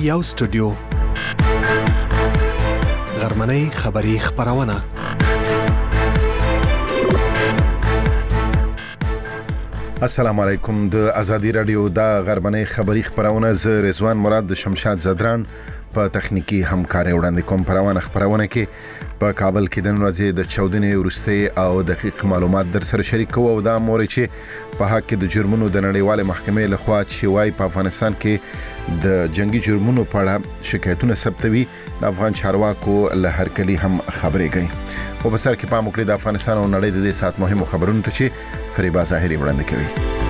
یو سټوډیو غرمنۍ خبری خبرونه السلام علیکم د ازادي رادیو د غرمنۍ خبری خبرونه ز رضوان مراد د شمشاد زدران په تخنیکی همکاري وړاندې کوم خبرونه کې په کابل کې د ورځې د 14 ورستي او دقیق معلومات در سره شریک کوو او دا موري چې په حق کې د جرمونو د نړیواله محکمې لخوا چې وايي په افغانستان کې د جنگي جرمونو په اړه شکایتونه ثبتوي د افغان چارواکو له هرکلی هم خبرې کوي او په سر کې پام وکړي د افغانستان او نړۍ د دې سات مهمو خبرونو ته چې فریبا ظاهري وړاندې کوي.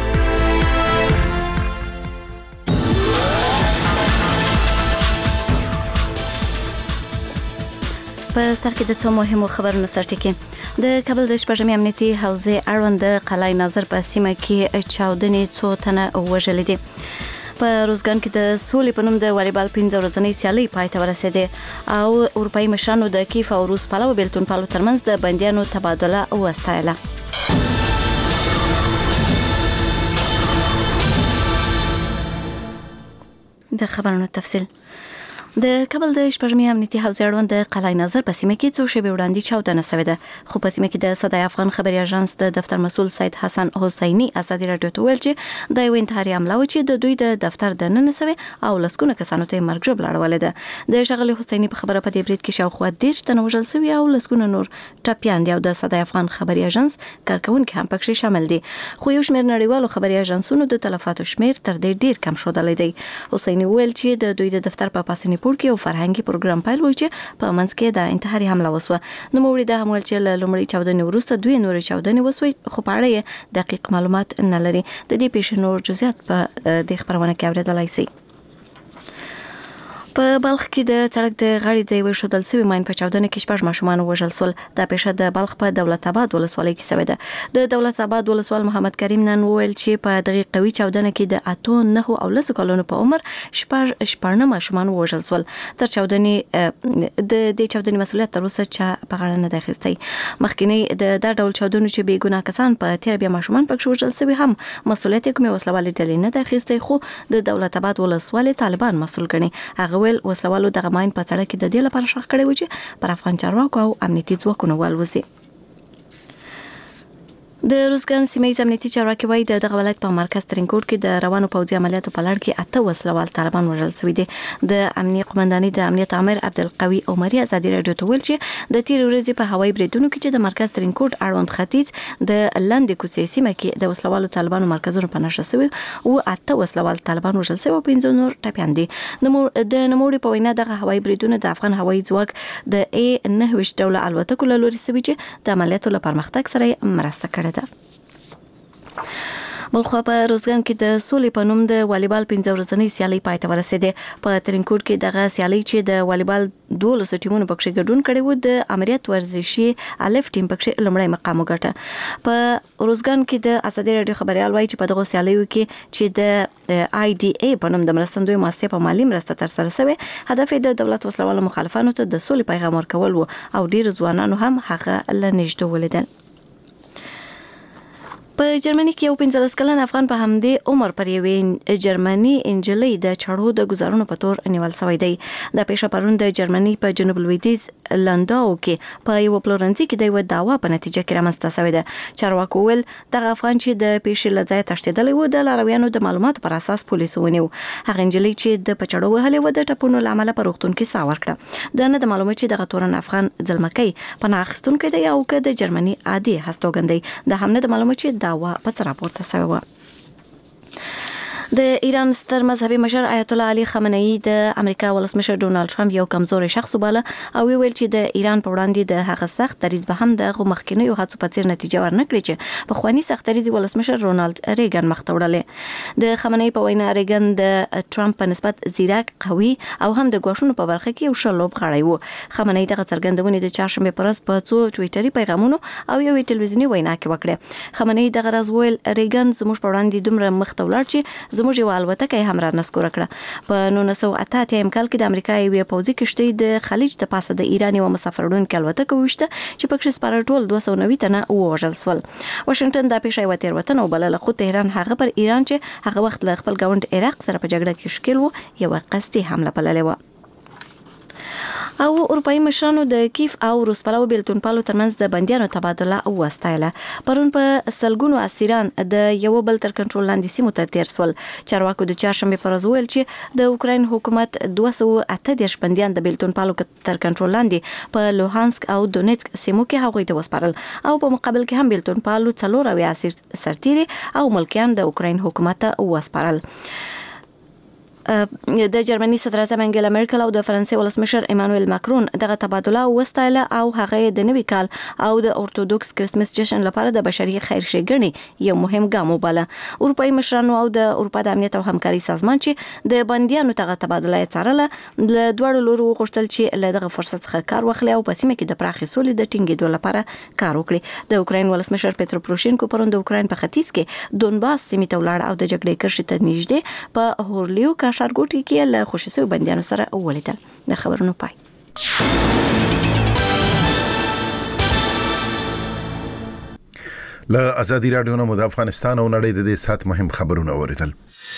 په سر کې د څو مهمو خبرونو سرټکی د کابل د شپږمې امنیتي حوزې اړوند د قلعه ناظر په سیمه کې چاودنې څو تنه وژل دي. په روزګان کې د سولې په نوم د والیبال 15 ورځنۍ سیالي پای ته ورسېده او اروپאי مشرانو د کیف او روس پلو بیلتون پلو ترمنځ د بندیانو تبادله وستایله. د خبرونو تفصیل د کابل د شپږمې امنیتي حوزې اړوند د قلعه ناظر په سیمه کې څو شېبې وړاندې چاودنه شوې ده خو په سیمه کې د صدای افغان خبري اژانس د دفتر مسؤل سید حسن حسیني ازادي رادیو ته ویل چې د یو انتحاري حمله و چې د دوی د دفتر د نن سوي او لسکونه کسانو ته مرګ ژوبل اړولې ده. د شغله حسیني په خبره په دې برید کې شاوخوا 10 تنه وژل شوي او لسکونه نور ټپيان دي او د صدای افغان خبري اژانس کارکونکو هم پکې شامل دي خو یو شمېر نړیوالو خبري اژانسونو د تلفاتو شمېر تر دې ډیر کم شودلې دی. حسیني ویل چې د دوی د دفتر په پاسنی پور کې او فرهنګي پروګرام پیل و چې په منځ کې د انتحاري حمله وسوه. نو موري د همول چې لومړی چاودنې وروسته دوی نور چاودنې وسوي خو په اړه دقیق معلومات نه لري. د دې پیښې نور جزئیات په دې خبرونه کې اوریدلای شئ. په بلخ کې د سړک د غاړې د یو شودل سوي ماین په چاودنه کې شپږ ماشومان وژل شول. دا پیښه د بلخ په دولت آباد ولسوالۍ کې شوې ده. د دولت آباد ولسوال محمد کریم نن وویل چې په دغه قوي چاودنه کې د 8 9 او 10 کلونو په عمر شپږ ماشومان وژل شول. تر چاودنې د دې چاودنې مسؤلیت تر اوسه چا په غاړه نه دی اخیستی. مخکینی د ډول چاودنو چې بې ګناه کسان په تیر بیا ماشومان پکې وژل شوي هم مسؤلیت کومه وسلوالې ډلې نه دی اخیستی خو د دولت آباد ولسوالۍ طالبان مسؤل ګڼي. هغه وسلوالو دغه ماین په سړک کې د دې لپاره شخ کړی و چې پر افغان چارواکو او امنیتي ځواکونو والوزي. د روزګان سیمې امنیتي چارواکي وایي دغه ولایت په مرکز ترینکوټ کې د روانو پوځي عملیاتو په لړ کې 8 وسلوال طالبان وژل شوي دي. د امنیت قومنداني د امنیت امر عبدالقوي عمري ازادي رادیو ته ویل چې د تیر ورځې په هوایي بریدونو کې چې د مرکز ترینکوټ اړوند ختیځ د لاندې کوڅې سیمه کې د وسلوالو طالبانو مرکزونو په نشه شوي او 8 وسلوال طالبان وژل شوي او 15 نور ټپيان دي. د نوموړي په وینا دغه هوایي بریدونه د افغان هوایي ځواک د A9 ډول الوتکو له لوري شوي چې د عملیاتو لپاره پرمختګ سره مرسته کړې ده. بلخوا په روزګان کې د سولې په نوم د والیبال 15 ورځنۍ سیالي پای ته ورسېده. په ترینکوټ کې دغه سیالي چې د والیبال 12 ټیمونو پکې ګډون کړي وو د امریت ورزشي الف ټیم پکې لومړی مقام وګټه. په روزګان کې د ازادي رادیو خبريال وایي چې په دغه سیالیو کې چې د IDA په نوم د مرستندوی مؤسسې په مالی مرسته تر سره شوی هدف د دولت وسلوالو مخالفانو ته د سولې پیغام ورکول وو او ډیر ځوانانو هم هغه لنیشته ولیدل. په جرمني کې یو 15 کلن افغان په همدې عمر پر یوې جرمني انجلۍ د چړو د گزارونو په تور نیول شوی دی. د پیښه پرون د جرمني په جنوب لویدیځ لنداو کې په یو پلورنځي کې د یو دعوا په نتیجه کې رامنځته شوی دی. چارواکو ویل دغه افغان چې د پیښې له ځایه تښتېدلی و د لارویانو د معلوماتو پر اساس پولیسو ونیو. هغه انجلۍ چې د پچړو وهلې و د ټپونو له امله په روغتون کې ساه ورکړه. دا نه د معلومه چې دغه تورن افغان ځلمکۍ پناه اخیستونکی دی او که د جرمني عادي هستوګن دی. د هم نه د معلومه چې دعوا په څه راپورته شوی و. د ایران ستر مذهبي مشر آیت الله علي خامنه‌ای د امریکا ولسمشر ډونالد ټرمپ یو کمزوري شخص وباله او ویل چې د ایران په وړاندې د هغه سخت دریځ به هم د مخکینیو هڅو په څیر نتیجه ورنکړي چې په خواني سخت دریځ ولسمشر رونالد ریګن مخ ته وړلې. د خامنه‌ای په وینا ریګن د ټرمپ په نسبت زیرک قوي او هم د ګواښونو په برخه کې یو ښه لوبغاړی و. خامنه‌ای دغه څرګندونې د چهارشنبه پر ورځ په څو ټویټري پیغامونو او یو ټلویزیونی وینا کې وکړه. خامنه‌ای دغه راز ویل ریګن زموږ په وړاندې دومره مخ ته ولاړ چې زموږ یو الوتکه هم را نسکور کړه. په 1988 کال کې د امریکا یو پوځي کشتۍ د خلیج د پاسه د ایران یو مسافروړونکو الوتکه وشته چې پکې سپاره ټول 290 تنه ووژل شول. واشنگټن دا پیښه یو تیروتنه وبلله، خو تهران هغه پر ایران چې هغه وخت له خپل ګاونډ عراق سره په جګړه کې ښکیل وو یو قصدي حمله بللې و. او اروپאי مشرانو د کیف او روسپلاو بیلتون پالو ترمنځ د بندیانو تبادله وستایله. پرون په سلګونو اسیران د یو بل تر کنټرول لاندې سیمو ته تیر سول. چارواکو د چهارشنبه پر ورځ ویل چې د اوکراین حکومت 238 بندیان د بیلتون پالو تر کنټرول لاندې په لوهانسک او دونیتسک سیمو کې هغوی ته وسپارل، او په مقابل کې هم بیلتون پالو 4 اسیر سرتیري او ملکیان د اوکراین حکومت ته وسپارل. د جرمني صدر اعظم انګلا مرکل او د فرانسې ولسمشر ایمانوئل ماکرون دغه تبادله وستایله او هغه د نوي کال او د اورتودوکس کریسمس جشن لپاره د بشري خیر ښېګڼې یو مهم ګام وباله. اروپאי مشرانو او د اروپا د امنیت او همکاري سازمان چې د بندیانو دغه تبادله یې څارله له دوړو لورو غوښتل چې له دغه فرصت څخه کار واخلي او په سیمه کې د پراخې سولې د ټینګېدو لپاره کار وکړي. د اوکراین ولسمشر پیترو پروشینکو پرون د اوکراین په ختیځ کې دونباس سیمې ته ولاړ او د جګړې کرښې ته نږدې په هورلیوکا ښارګوټي کې له خوشي سوي بندیانو سره ولیدل. د خبرونو پای. له ازادي رادیو نه د افغانستان او نړۍ د دې سات مهم خبرونه اوریدل.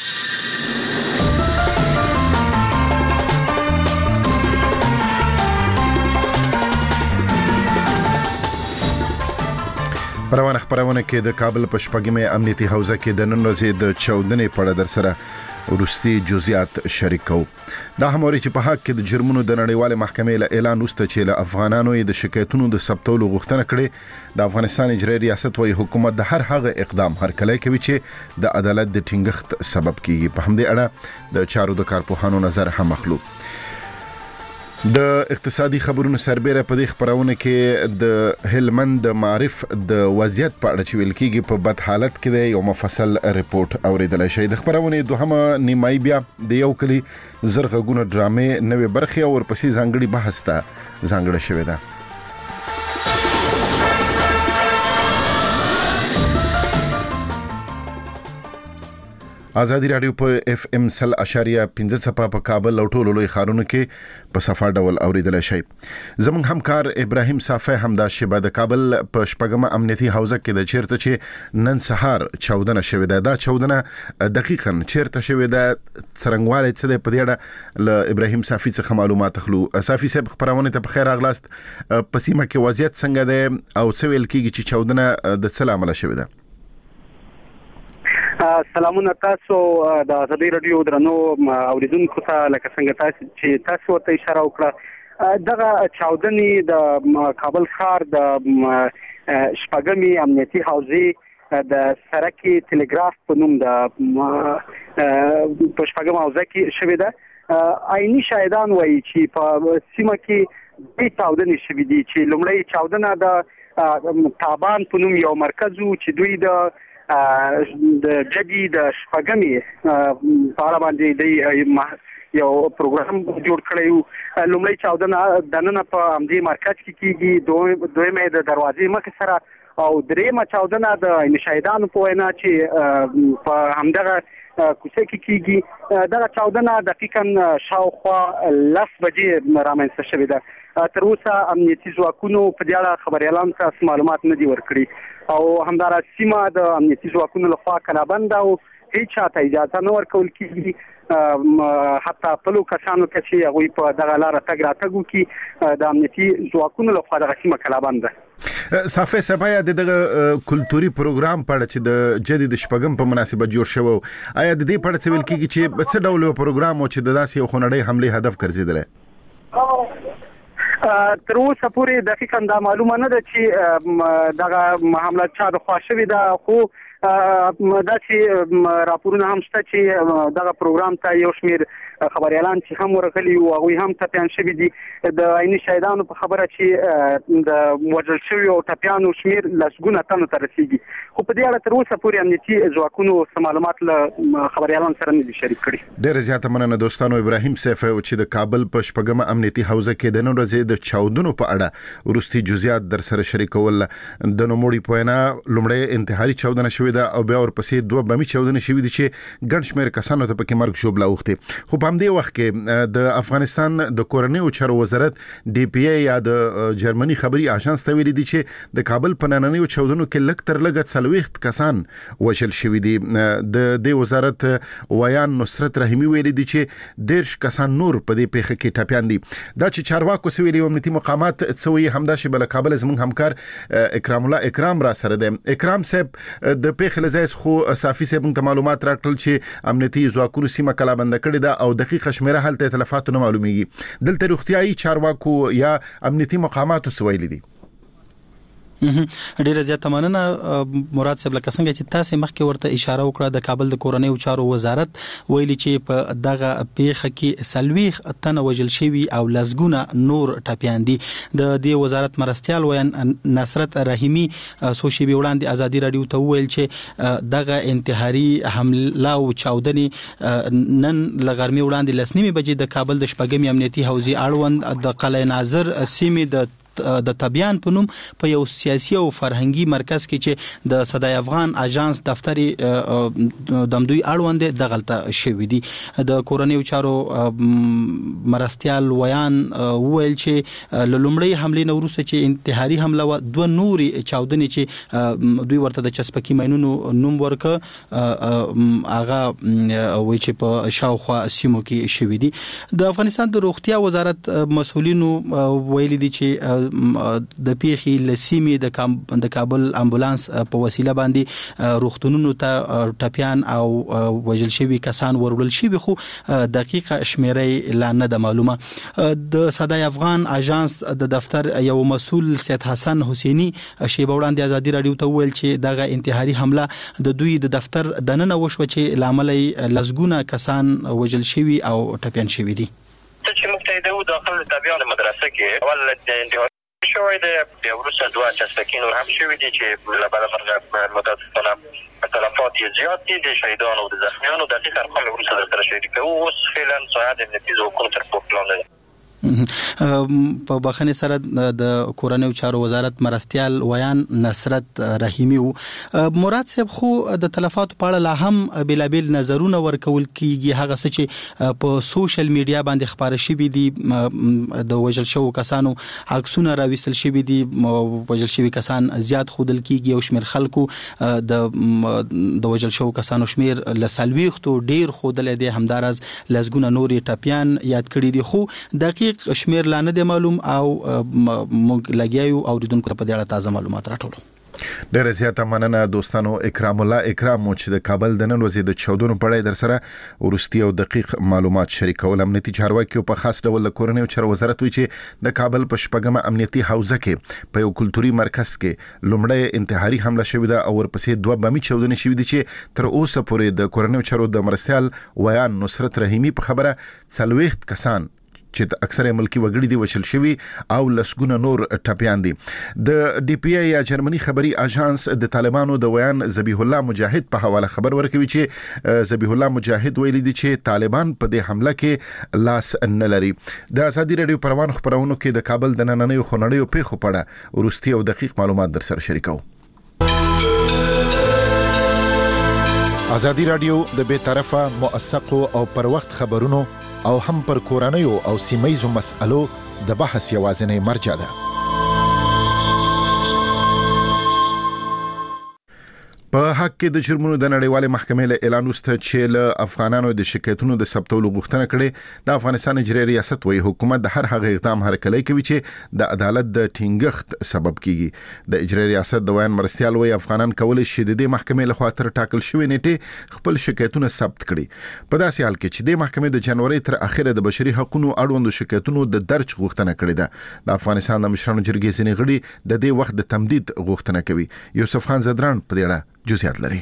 پروانه خبرونه کې د کابل په شپږمې امنیتي حوزه کې د نن ورځې د چاودنې په اړه در سره ورستي جزئیات شریک کوو. دا هموري چې په حق کې د جرمونو د نړیوال محکمې له اعلان وروسته چې له افغانانو د شکایتونو د ثبتولو غوښتنه کړې، د افغانستان اجرایي ریاست وايي حکومت د هر هغه اقدام هرکلی کوي چې د عدالت د ټینګښت سبب کیږي. په همدې اړه د چارو د کارپوهانو نظر هم اخلو. د اقتصادي خبرونو سربېره په دې خبرونه کې د هلمند د معرف د وضعیت په اړه چې ویل کېږي په بد حالت کې دی یو مفصل ریپورت اوریدل شي. د خبرونه دوهمه نیمایي بیا د یو کلی زرغونه ډرامې نوې برخه او ورپسې ځانګړي بحث ته ځانګړی شوی دی. آزادی رادیو په اف ام 100.5 صفه په کابل او ټولو لوی ښارونو کې په صفه ډول اوریدل شي. زموږ همکار ابراهیم صافی همدا شبه د کابل په شپږمه امنیتي حوزه کې د چیرته چې نن سهار چاودنه شوې ده. دا چاودنه دقیقاً چیرته شوې ده، څرنګوالی څه دی، په دې اړه له ابراهیم صافی څخه معلومات اخلو. صافی صاحب خبرونه ته بخیر راغلاست. په سیمه کې وضعیت څنګه دی او څه ویل کېږي چې چاودنه د څه له امله شوې ده؟ سلامونه تاسو د ازادي رادیو درنو اوریدونکو ته، لکه څنګه تاسو چې تاسو ورته اشاره وکړه، دغه چاودنې د کابل ښار د شپږمې امنیتي حوزې د سرکي تلګراف په نوم د په شپږمه حوزه کې شوې ده. عیني شاهدان وایي چې په سیمه کې دوه چاودنې شوې دي، چې لومړی چاودنه د تابان په نوم یو مرکز و چې دوی د جدي د شپږمې په اړه باندې د یو پروګرام جوړ کړی و. لومړی چاودنه د نن په همدې مرکز کې کیږي، دویمه د دروازې مخ سره، او دریمه چاودنه د شاهدانو په وینا چې په همدغه کوڅه کې کیږي. دغه چاودنه دقیقاً شاوخوا 10 بجې رامنځته شوې ده. تر اوسه امنیتي ځواکونو په دې اړه خبريالانو ته معلومات نه دي ورکړي، او همدارس سیمه د امنیتي ځواکونو لخوا کلابند او هیڅ چاته اجازه نه ورکول کیږي، حتی خپلو کسانو ته چې هغوی په دغه لاره تګ راتګ وکړي د امنیتي ځواکونو لخوا دغه سیمه کلابند ده. صافی سبا دغه کلتوري پروګرام په اړه چې د جدید شپږم په مناسبت جوړ شوی، آیا د دې په اړه څه ویل کېږي چې څه ډول یو پروګرام او چې د داسې یو خونړۍ حملې هدف ګرځېدلی؟ تر اوسه پورې دقیقاً دا معلومه نه ده چې دغه حمله چا د خوا شوې ده، خو دا چې راپورونه هم شته چې دغه پروګرام ته یو شمېر خبريالان چې هم ورغلي او هغوی هم ټپیان شوي دي. د عیني شاهدانو په خبره چې د وژل شوي او ټپیانو شمېر لسګونه تنو ته رسیږي، خو په دې اړه تر اوسه پورې امنیتي ځواکونو څه معلومات له خبريالانو سره نه دي شریک کړي. ډېره زیاته مننه دوستانو. ابراهیم صافی چې د کابل په شپږمه امنیتي حوزه کې د نن ورځې د چاودنو په اړه ورستي جزئیات در سره شریکول. د نوموړي په وینا لومړی انتحاري چاودنه شوې شوې ده او بیا ورپسې 2 بمي چاودنې شوې دي چې ګڼ شمېر کسانو ته پکې مرګ ژوبله اوښتې. خو په همدې وخت کې د افغانستان د کورنیو چارو وزارت DPA یا د جرمني خبري آژانس ته ویلي دي چې د کابل په نننیو چاودنو کې لږ تر لږه 40 کسان وژل شوي دي. د دې وزارت ویان نصرت رحیمي ویلي دي چې 10 کسان نور په دې پیښه کې ټپیان دي. دا چې چارواکو سویلي امنیتي مقامات څوي همدا چې بل کابل زموږ همکار اکرام الله اکرام را سره ده. اکرام صاحب د پیښې لزایز خو صافي صاحب ته معلومات راکړل چې امنیتي ځواکونو سیمه کلا بند کړې ده او دقیقه شمیره حالت تلفات نه معلومیږي. دلته روغتيایي چارواکو یا امنیتي مقاماتو سویلي دي. ډیره زیاته مننه مراد صاحب، لکه څنګه چې تاسو مخکې ورته اشاره وکړه د کابل د کورنیو چارو وزارت ویلي چې په دغه پیښه کې 40 تنه وژل شوي او لزګونه نور ټپیان دي. د دې وزارت مرستيال ویان نصرت رحیمي سوشي وړاندې ازادي رادیو ته ویل چې دغه انتحاري حمله او چاودنې نن لغرمي وړاندې لسنیمه بجې د کابل د شپږمې امنیتي حوزې اړوند د قلعه ناظر سیمې د طبيان په نوم په یو سیاسي او فرهنګي مرکز کې چې د صدای افغان آژانس دفتر دمدوی اړوند دغلطه شوې دي. د کورنیو چارو مرستيال ویان ویل چې لومړی حمله نو وروسته چې انتحاري حمله و 2 نوري چاودنې چې دوی ورته د چسپکی مینونو نوم ورکه هغه وی چې په شاوخوا سیمو کې شوې دي. د افغانستان د روغتیا وزارت مسؤلینو ویلي دي چې د پیښې لسیمې د کابل امبولانس په وسیله باندې روغتونونو ته ټپیان او وژل شوي کسان ورول شوي، خو دقیقه شمیره لا نه د معلومه. د صدای افغان آژانس د دفتر یو مسؤل سید حسن حسینی شیبه وړاندې ازادي رادیو ته ویل چې دغه انتحاري حمله د دوی د دفتر دننه وشو چې لامل لزګونه کسان وژل شوي او ټپیان شوي دي. چې مفتیده و داخل طبيان مدرسه کې اول انتحاري شوی دی، بیا وروسته 2 چسپکین هم شوي دي چې له بله مرغه متاسفانه تلفات یې زیات دي د شهیدانو او د زخمیانو. دقیق ارقام وروسته در سره شریک کوو. اوس فعلا ساعت امنیتي ځواکونو تر پوښتنې لاندې ده. په بخښنې سره د کورنیو چارو وزارت مرستيال ویان نصرت رحیمي و. مراد صاحب، خو د تلفاتو په اړه لا هم بلابل نظرونه ورکول کیږي. هغه څه چې په سوشل میډیا باندې خبره شوي دي، د وژل شوو کسانو عکسونه راوستل شوي دي، وژل شوي کسان زیات خودل کیږي او شمیر خلکو د وژل شوو کسانو شمیر ل 40 ډیر خودل دي، همدارز لزګونه نوري ټپیان یاد کړی دي، خو دقیق شمیر لا نه دی معلوم او موږ لګیایو او اوریدونکو ته په دې اړه تازه معلومات راټولو. ډېر زیاته مننه دوستانو. اکرام الله اکرام چې د کابل د نن ورځې د چاودنو په اړه در سره ورستي او دقیق معلومات شریکول. امنیتي چارواکي په خاص ډول د کورنیو چارو وزارت وی چې د کابل په شپږمه امنیتي حوزه کې په یو کلتوري مرکز کې لومړی انتحاري حمله شوې ده او ورپسې 2 بمي چاودنې شوې دي چې تر اوسه پورې د کورنیو چارو د مرستيال ویان نصرت رحیمي په خبره 40 کسان چې اکثره ملکی وګړي دي وشل شوي او لسګونه نور ټپیان دي. د DPA یا جرمني خبري آژانس د طالبانو د ویان ذبیح الله مجاهد په حواله خبر ورکوي چې ذبیح الله مجاهد ویلي دي چې طالبان په دې حمله کې لاس نه لري. د ازادي رادیو پروان خبرونو کې د کابل د نننیو خونړیو پیښو په اړه ورستي او دقیق معلومات در سره شریکو. ازادي رادیو د بے طرفه موثقو او پر وخت خبرونو او هم پر کورنیو او سیمایزو مسألو د بحث یوازینی مرجع ده. په حق کې د جرمونو د نړیوالې محکمې له اعلان وروسته چې له افغانانو د شکایتونو د ثبتولو غوښتنه کړې، د افغانستان اجرایي ریاست وایي حکومت د هر هغه اقدام هرکلی کوي چې د عدالت د ټینګښت سبب کیږي. د اجرایي ریاست د ویان مرستيال وایي افغانان کولی شي د دې محکمې له خوا تر ټاکل شوې نیټې خپل شکایتونه ثبت کړي. په داسې حال کې چې د محکمې د جنوري تر اخره د بشري حقوقو اړوند شکایتونو د درج غوښتنه کړې ده. د افغانستان د مشرانو جرګې ځینې غړي د دې وخت د تمدید غوښتنه کوي. یوسف خان زدران په دې اړه جزئیات لري.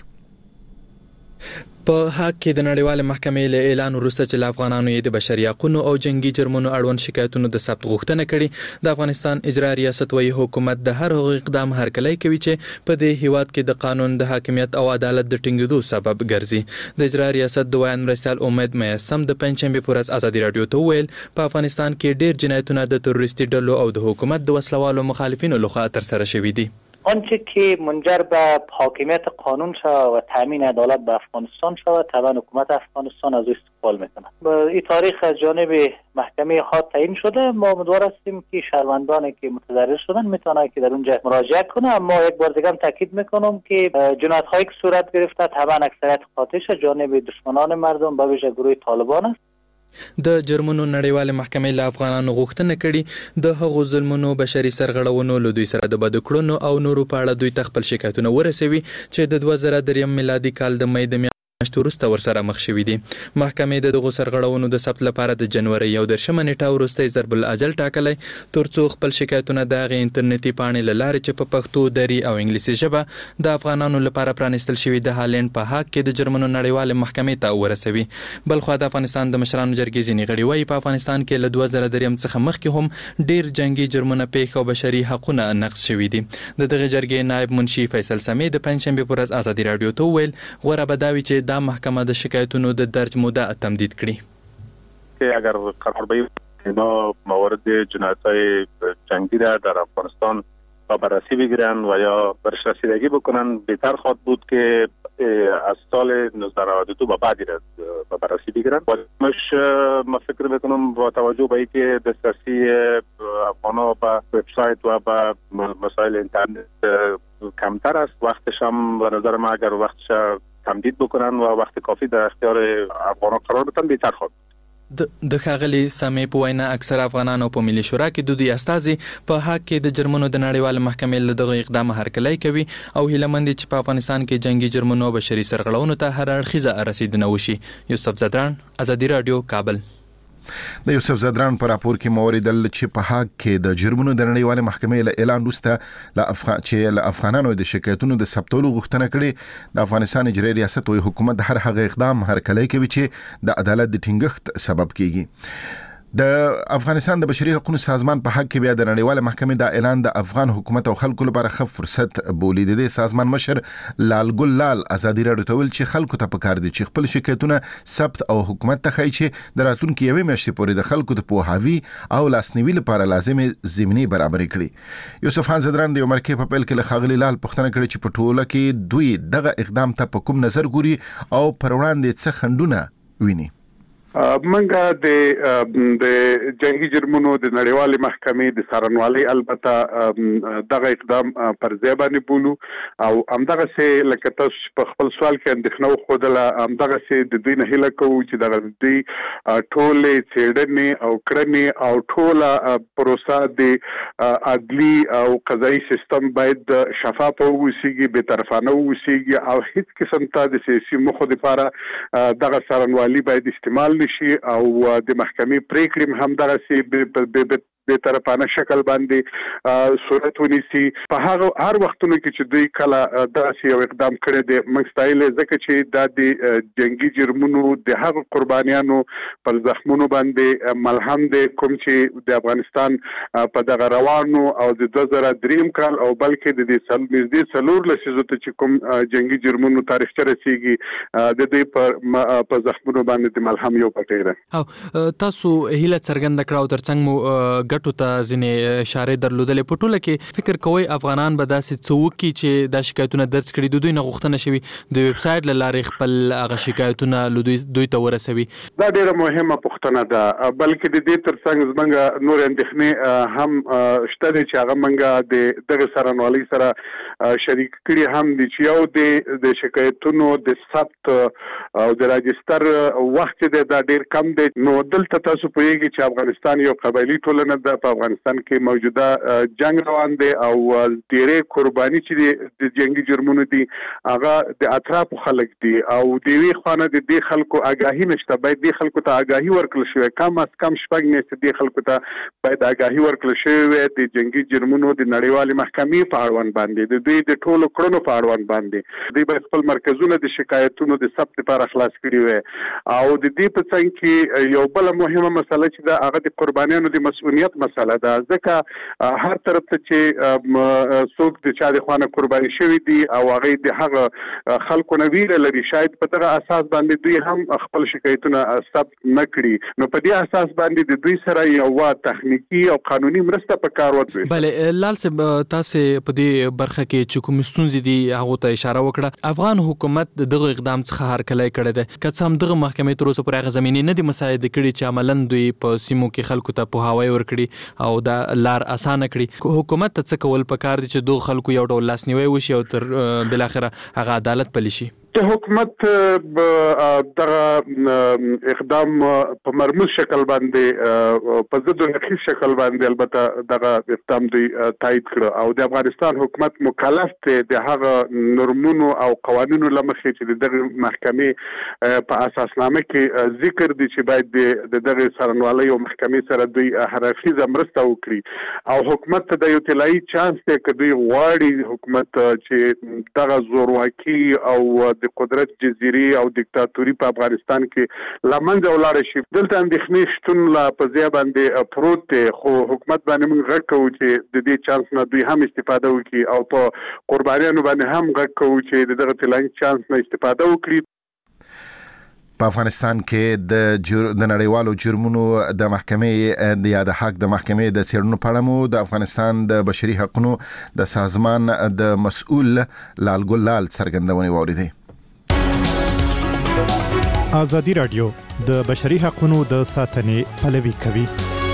په حق کې د نړیوال محکمې له اعلان وروسته چې افغانانو د بشري حقوقو او جنگي جرمونو اړوند شکایتونو د ثبت غوښتنه کړې، د افغانستان اجرایي ریاست وایي حکومت د هر هغه اقدام هرکلی کوي چې په دې هیواد کې د قانون د حاکمیت او عدالت د ټینګېدو سبب ګرځي. د اجرایي ریاست د ویان مرستيال امید میسم د پنځشنبه پر ورځ ازادي رادیو ته ویل په افغانستان کې ډېر جنایتونه د تروریستي ډلو او د حکومت د وسلوالو مخالفینو لخوا ترسره شوي دي. آنچه که منجر به حاکمیت قانون شود و تامین عدالت به افغانستان شود طبعا حکومت افغانستان از او استقبال میکنه. این تاریخ از جانب محکمه خاص تعیین شده. ما امیدوار هستیم که شهروندانی که متضرر شدن میتونه که در اونجا مراجعه کنه. اما یک بار دیگه هم تاکید میکنم که جنایت هایی که صورت گرفته طبعا اکثریت قاطعش جانب دشمنان مردم به ویژه گروه طالبان است. د جرمنو نړیوال محکمې له افغانانو غوښتنه کړې د هغو ظلمونو بشري سرغړونو له دوی سره د بد کړنو او نورو په اړه دوی خپل شکایتونه ورسوي چې د 2003 میلادي کال د مې د میاشتې وروسته ورسره مخ شوي دي. محکمې د دغو سرغړونو د ثبت لپاره د جنوري 11 نیټه وروسته ضرب الاجل ټاکلی ترڅو خپل شکایتونه د هغې انټرنیټي پاڼې له لارې چې په پښتو، دري او انګلیسي ژبه د افغانانو لپاره پرانیستل شوي د هالند په حق کې د جرمنو نړیوال محکمې ته ورسوي. بلخوا د افغانستان د مشرانو جرګې ځینې غړي وایي په افغانستان کې له 2003 څخه مخکې هم ډیر جنگي جرمونه پیښ او بشري حقونه نقض شوي دي. د دغه جرګې نائب منشي فیصل سمې د پنځشنبې پر ورځ ازادي رادیو ته وویل غوره به دا وي چې دا محکمه د شکایتونو د درج موده تمدید کړي. که اگر قرار به اینا موارد جنایت‌های جنگی در افغانستان بررسی بگیرن و یا برش رسیدگی بکنن بهتر خواهد بود که از سال 1992 به بعدی را بررسی بگیرن. ما فکر میکنم با توجه به اینکه دسترسی افغان‌ها به وبسایت و به مسائل اینترنت کمتر است، وقتش هم به نظر ما اگر وقتش تمدید بکنن و وقت کافی در اختیار افغان‌ها قرار بدن بهتر خواهد. د ښاغلي سمې په وینا اکثر افغانانو په ملي شورا کې د دوی استازي په حق کې د جرمنو د نړیوال محکمې له دغه اقدام هرکلی کوي او هیله مند چې په افغانستان کې جنگي جرمونو او بشري سرغړونو ته هر اړخیزه رسیدنه وشي. یوسف زدران، ازادي رادیو، کابل. د یوسف زدران پر راپور کې موریدل چې په حق کې د جرمونو د نړیوال محکمې له اعلان وروسته له افغانانو د شکایتونو د ثبتولو غوښتنه کړې. د افغانستان اجرایي ریاست او حکومت د هر هغه اقدام هرکلی کوي چې د عدالت د ټینګښت سبب کیږي. د افغانستان د بشري حقوقو سازمان په حق کې بیا د نړیوال محکمې د اعلان د افغان حکومت او خلکو لپاره ښه فرصت بولي. د دې سازمان مشر لال ګل لال ازادي رادیو ته ویل چې خلکو ته پکار دي چې خپل شکایتونه ثبت او حکومت ته ښایي چې د راتلونکي یوې میاشتې پورې د خلکو د پوهاوي او لاسنیوي لپاره لازمې زمینې برابرې کړي. یوسف خان زدران د مرکې په پیل کې له ښاغلي لال پوښتنه کړې چې په ټوله کې دوی دغه اقدام ته په کوم نظر ګوري او پر وړاندې څه خنډونه ویني. منګه د جنگي جرمونو د نړیوال محکمې د څارنوالۍ البته دغه اقدام پر ځای باندې بولو او همدغه سه لکه تاسو په خپل سوال کې اندېښنه وښودله، همدغه سه د دوی نه هیله کوو چې دغه دوی ټولې څېړنې او کړنې او ټوله پروسه د عدلي او قضایي سیستم باید شفاف اوسیږي، بېطرفانه اوسیږي او هیڅ قسم ته د سیاسي موخو لپاره دغه څارنوالي باید استعمال نشي او د محکمې پریکړې هم دغه سي به طرفانه شکل باندې صورت ونیسي. په هر وختونو کې چې دوی کله داسې یو اقدام کړی دی موږ ستایل ځکه چې دا د جنگي جرمونو د هغو قربانیانو پر زخمونو باندې ملهم دی کوم چې د افغانستان په دغه روانو او د 2003 کال او بلکې د نږدې 4 لسیزو ته چې کوم جنگي جرمونو تاریخچه رسیږي د دې په زخمونو باندې د ملهم یو پټی دی. او تاسو هیله څرګنده کړه او ترڅنګ مو ګټو ته ځینې اشارې درلودلې. په ټوله کې فکر کوئ افغانان به داسې څه وکړي چې دا شکایتونه درج کړي د دوی نه غوښتنه شوي د ویب سایټ له لارې خپل هغه شکایتونه دوی ته ورسوي؟ دا ډېره مهمه پوښتنه ده، بلکې د دې ترڅنګ زموږ نور اندېښنې هم شته دي چې هغه موږ د دغه څارنوالۍ سره شریک کړي هم دي چې یو د شکایتونو د ثبت او د راجستر وخت دی دا ډېر کم دی. نو دلته تاسو پوهیږئ چې افغانستان یو قبایلي ټولنه ده، په افغانستان کې موجوده جنگ روان دی او ډېرې قرباني چې د جنگي جرمونو دي هغه د اطرافو خلک دي او د یوې خوا نه د دې خلکو آګاهي نشته. باید دې خلکو ته آګاهي ورکړل شوی، کم از کم 6 میاشتې دې خلکو ته باید آګاهي ورکړل شوی وي د جنگي جرمونو د نړیوالې محکمې په اړوند باندې، د دوی د ټولو کړنو په اړوند باندې. دوی باید خپل مرکزونه د شکایتونو د ثبت لپاره خلاص کړي وي او د دې په څنګ کې یو بل مهمه مسله چې دا هغه د قربانیانو د مسؤلیت ضرورت مسله ده، ځکه هر طرف ته چې څوک د چا د خوانه قرباني شوی دي او هغه د هغه خلکو نه ویره لري، شاید په دغه اساس باندې دوی هم خپل شکایتونه ثبت نه کړي، نو په دې اساس باندې د دوی سره یو تخنیکی او قانوني مرسته پکار وته. بله لال صاحب تاسو په دې برخه کې چې کوم ستونزې دي هغه ته اشاره وکړه. افغان حکومت دغه اقدام څخه هر کله کړی دی، که څه هم دغه محکمې تر اوسه پورې هغه زمینې نه دي مساعده کړي چې عملاً دوی په سیمو کې خلکو ته پوهاوی ورکړي او دا لار اسانه کړي. حکومت ته څه کول پکار دي چې دوه خلکو یو ډول لاسنیوي وشي او تر بل اخره هغه عدالت پلی شي؟ د حکومت دغه اقدام په مرموز شکل باندې په ضد الحقیقي شکل باندې البته دغه اقدام دی تایید کړ او د افغانستان حکومت مکلف دی د هغه نورمونو او قوانینو لمخې چې دغه محکمې په اساسنامه کې ذکر دي چې باید د دغه څارنوالۍ او محکمې سره دوی هرافیزه مرسته وکړي او حکومت ته د یو طلایي چانس دی چې دوی غواړي حکومت چې دغه زورواکي او د قدرت جزيري او دیکتاتوري په افغانستان کې لمنځه ولاړ شي. دلته اندېښنې شتون لا په ځای باندې پروت دی، خو حکومت باندې موږ غږ کوو چې د دې چانس نه دوی هم استفاده وکړي او په قربانیانو باندې هم غږ کوو چې دغه طلایي چانس نه استفاده وکړي. په افغانستان کې د نړیوالو جرمونو د محکمې د یاد حق د محکمې د څېړنو په اړه مو د افغانستان د بشري حقوقو د سازمان د مسؤل لال ګلال څرګندونې واوریدې. ازادي رادیو د بشري حقوقو د ساتنې پلوي کوي.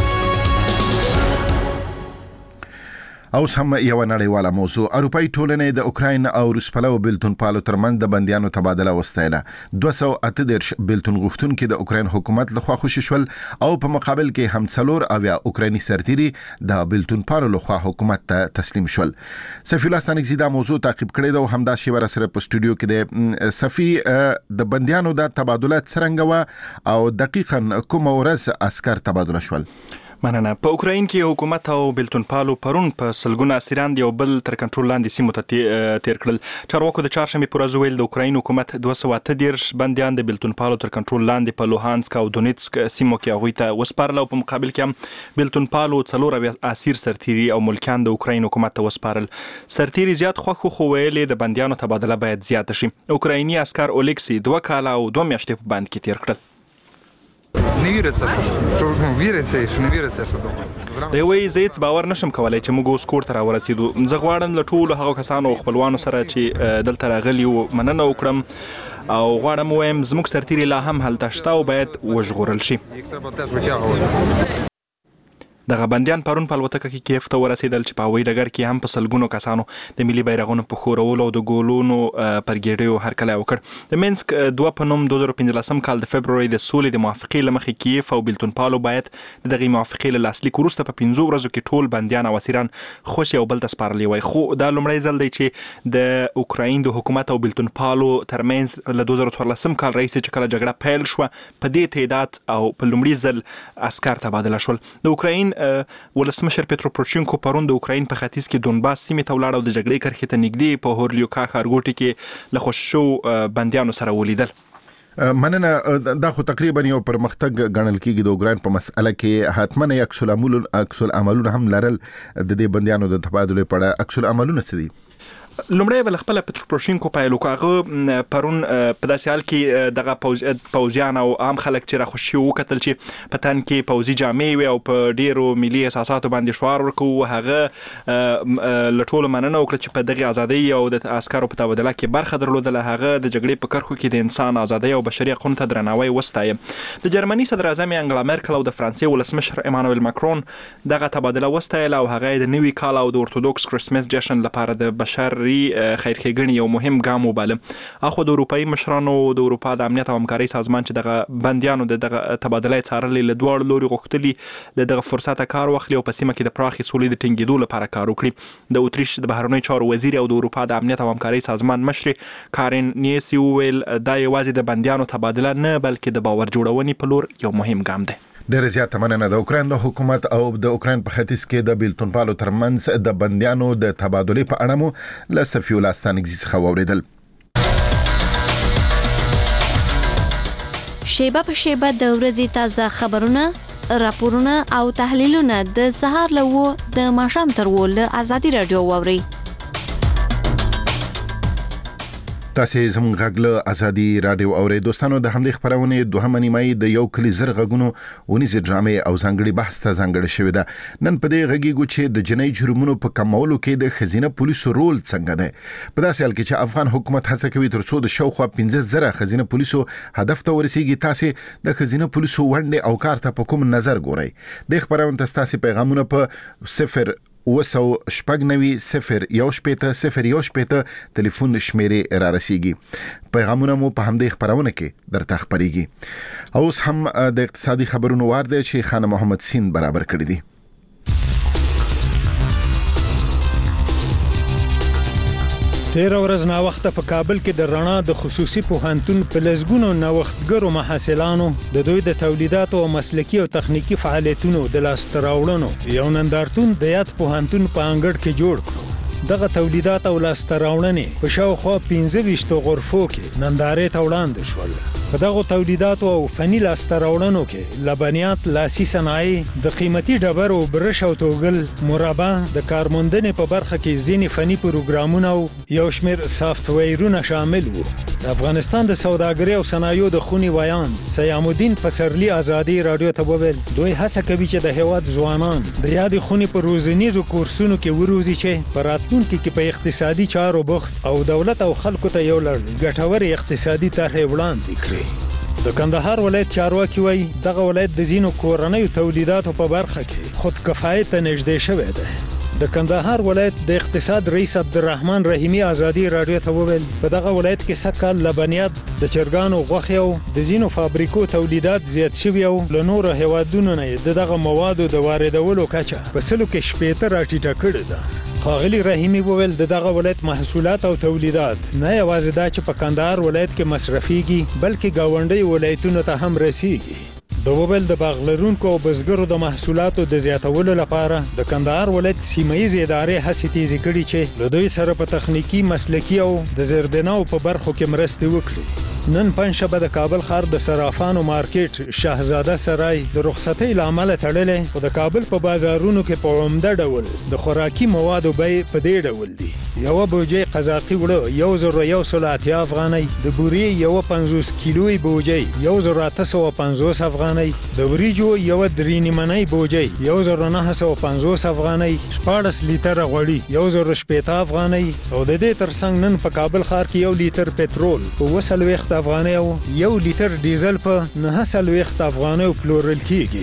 او سم یو نړیواله موضوع، اروپאי ټولنې د اوکراین او روس پلو بلتون پالو ترمن د بنديانو تبادله وستایله. 238 بلتون غوښتونکو د اوکراین حکومت لخوا خوشی شول او په مقابل کې هم څلور اویا اوکرایني سرتیري د بلتون پالو لخوا حکومت ته تسلیم شول. صفی الله ستانکزی دا موضوع تعقیب کړی دا همدا شی ور سره په سټوډیو کې د صفی د بنديانو د تبادله څنګه او دقیقاً کوم ورځ عسكر تبادله شول؟ مننه. په اوکراین کې حکومت او بلتون پالو پرون په سلګونه اسیران یو بل تر کنټرول لاندې سیمو ته تیر کړل. چارواکو د چهارشنبه پر ورځ ویل د اوکراین حکومت 238 بنديان د بلتون پالو تر کنټرول لاندې په لوهانسک او دونیتسک سیمو کې هغوی ته وسپارل او په مقابل کې هم بلتون پالو څلور اسیر سرتیري او ملکیان د اوکراین حکومت ته وسپارل. سرتیري زیات خو ویلې د بنديانو تبادله باید زیات شي. اوکرایني عسكر اولکسي 2 کاله او 2 میاشتې په بند کې تیر کړل. Не віриться, що віриться і що не віриться, що думаю. دی وایي زه هیڅ باور نشم کولی چې موږ اوس کور ته راورسېدو. زه غواړم له ټولو هغو کسانو او خپلوانو سره چې دلته راغلي وو مننه وکړم او غواړم ووایم زموږ سرتیري لا هم هلته شته او باید وژغورل شي. دغه بنديان پرون په الوتکه کې کیف ته ورسېدل چې په هوایي ډګر کې هم په سلګونو کسانو د ملي بیرغونو په ښورولو او د ګولونو پر ګېډیو هرکلی وکړ. د مینسک 2 په نوم 2015 کال د فبروري د سولې د موافقې له مخې کیف او بلتون پالو باید د دغې موافقې له لاسلیک وروسته په 5 ورځو کې ټول بنديان او اسیران خوشي او بل ته سپارلي وای. خو دا لومړی ځل دی چې د اوکراین د حکومت او بلتون پالو ترمنځ له 2014 کال راهیسې چې کله جګړه پیل شوه په دې تعداد او په لومړي ځل عسكر تبادله شول. د اوکراین ولسمشر پیترو پروشینکو پرون د اوکراین په ختیځ کې دونباس سیمې ته ولاړ او د جګړې کرښې ته نږدې په هورلیوکا ښارګوټي کې له خوشي شوو بندیانو سره ولیدل. مننه. دا خو تقریبا یو پرمختګ ګڼل کېږي د اوکراین په مسأله کې. حتما عکس العملونه هم لرل د دې بندیانو د تبادله په اړه. عکس العملونه څه دي؟ لومړی بل خپل پیترو پروشینکو پایلو کاغه پرون په داسې حال کې دغه پوځیان او عام خلک چې راخوشي وکتل چې په تن کې پوځي جامې وي او په ډیرو ملي اساساتو باندې شعار ورکوي. هغه لټول مننه وکړه چې په دغه ازادي او د عسکرو په تبادله کې برخه درلودله. هغه د جګړې په کرخو کې د انسان ازادي او بشري حقوقو ته درناوی وستایي. د جرمني صدر اعظم انګلا مرکل او د فرانسې ولسمشر ایمانوئل ماکرون دغه تبادله وستایله او هغه د نوي کال او د اورتودوکس کرسمس جشن لپاره د بشر خیرخېګنې یو مهم ګام وباله. اخو د اروپאי مشرانو د اروپا د امنیت او همکارۍ سازمان چې دغه بنديانو د دغه تبادله څارلې له دوړ لوري غوښتلي له دغه فرصت کار واخلي او په سیمه کې د پراخي سولې د ټینګېدو لپاره کار وکړي. د اوتریش د بهرنیو چارو وزیر او د اروپا د امنیت او همکارۍ سازمان مشر کارین نیسی ویل دا یوازې د بنديانو تبادله نه بلکې د باور جوړونې په لور یو مهم ګام دی. ډېر زیات مننه. د اوکراین د حکومت او د اوکراین په ختیځ کې د بلتون پالو ترمنځ د بنديانو د تبادله په اړه مو له صفی الله ستانکزی څخه واوریدل. شیبه په شیبه د ورځې تازه خبرونه راپورونه او تحلیلونه د سهار له 9 د ماښام تر 10 له ازادي رادیو واوري. تاسو زموږ غږ له ازادي رادیو اورئ. دوستانو د همدې خبرونه دوهمه نیمایي د یو کلی زر غږونو ونیزه ډرامې او ځانګړي بحث ته ځانګړي شوې ده. نن په دې غږیږو چې د جنایي جرمونو په کمولو کې د خزینه پولیسو رول څنګه ده. په داسې حال کې چې افغان حکومت هڅه کوي ترڅو د شاوخوا 15,000 خزینه پولیسو هدف ته ورسیږي، تاسو د خزینه پولیسو ونډه او کار ته په کوم نظر ګورئ؟ د خبرونه تاسو پیغامونه په 0 تلیفون شمیرې را رسیږي. پیغامونه مو په همدې خبرونه کې درته خبريږي. اوس هم د اقتصادي خبرونو وار دی چې خان محمد سین برابر کړی دی. تیر ورځ نا وخت په کابل کې د رڼا د خصوصي پوهنتون په لزګونو نوښتګرو محصلانو د دوی د تولیداتو او مسلکي او تخنیکی فعالیتونو د لاسته راوړنو یو نندارتون د یاد پوهنتون په انګړ کې جوړ کړ. دغه تولیدات او لاسته راوړنې په شاوخوا 15 غرفو کې نندارې ته وړاندې شول. په دغه تولیدات او فني لاسته راوړنو کې لبنیات، لاسي صنایع، د قیمتي ډبرو، برش او توګل، مربع، د کارموندنې په برخه کې ځینې فني پروګرامونه او یو شمېر سافټویرونه شامل وو. د افغانستان د سوداګرۍ او صنایعو د خونی ویان سیام الدین پسرلی ازادي رادیو ته وویل دوی هڅه کوي چې د هیواد ځوانان د یادې خونی په روزنیزو کورسونو کې وروزي چې په راتلونکي کې په اقتصادي چارو بوخت او دولت او خلکو ته یو لړ ګټور اقتصادي طرحې وړاندې کړي. د کندهار ولایت چارواکي وایي دغه ولایت د ځینو کورنیو تولیداتو په برخه کې خودکفایۍ ته نږدې شوی دی. د کندهار ولایت د اقتصاد رئیس عبدالرحمن رحیمی ازادي رادیو ته وویل په دغه ولایت کې سکه لبنیات، د چرګانو غوښه او د ځینو فابریکو تولیدات زیات شوي او له نورو هیوادونو نه دغه موادو د واردولو کچه په سلو کې 80 راټیټه کړې ده. ښاغلي رحیمی وویل دغه ولایت محصولات او تولیدات نه یوازې دا چې په کندهار ولایت کې مصرفيږي بلکې گاونډي ولایتونو ته هم رسیږي. د وویل د باغلرونکو او بزګرو د محصولاتو د زیاتولو لپاره د کندهار ولایت سیمایي ادارې هڅې تیزې کړي چې له دوی سره په تخنیکی، مسلکی او د زیربناو په برخو کې مرسته وکړي. نن پنځشنبه د کابل ښار د صرافانو مارکیټ شاهزاده سرای د رخصتۍ لامل تړلې او د کابل په بازارونو کې په عمده ډول د خوراکي موادو بیې په دې ډول دي. یو بوجي قزاقي وړو 1,180 افغانۍ، د بوري یو 50 کیلوي بوجي 1,850 افغانۍ، د وریجو یو 3 منۍ بوجي 1,950 افغانۍ، 14 لیټر غوړي 1,080 افغانۍ او د دې ترڅنګ نن په کابل ښار کې 1 لیټر پټرول په 200 افغانۍ او 1 لیټر ډیزل په 900 افغانۍ پلورل کیږي.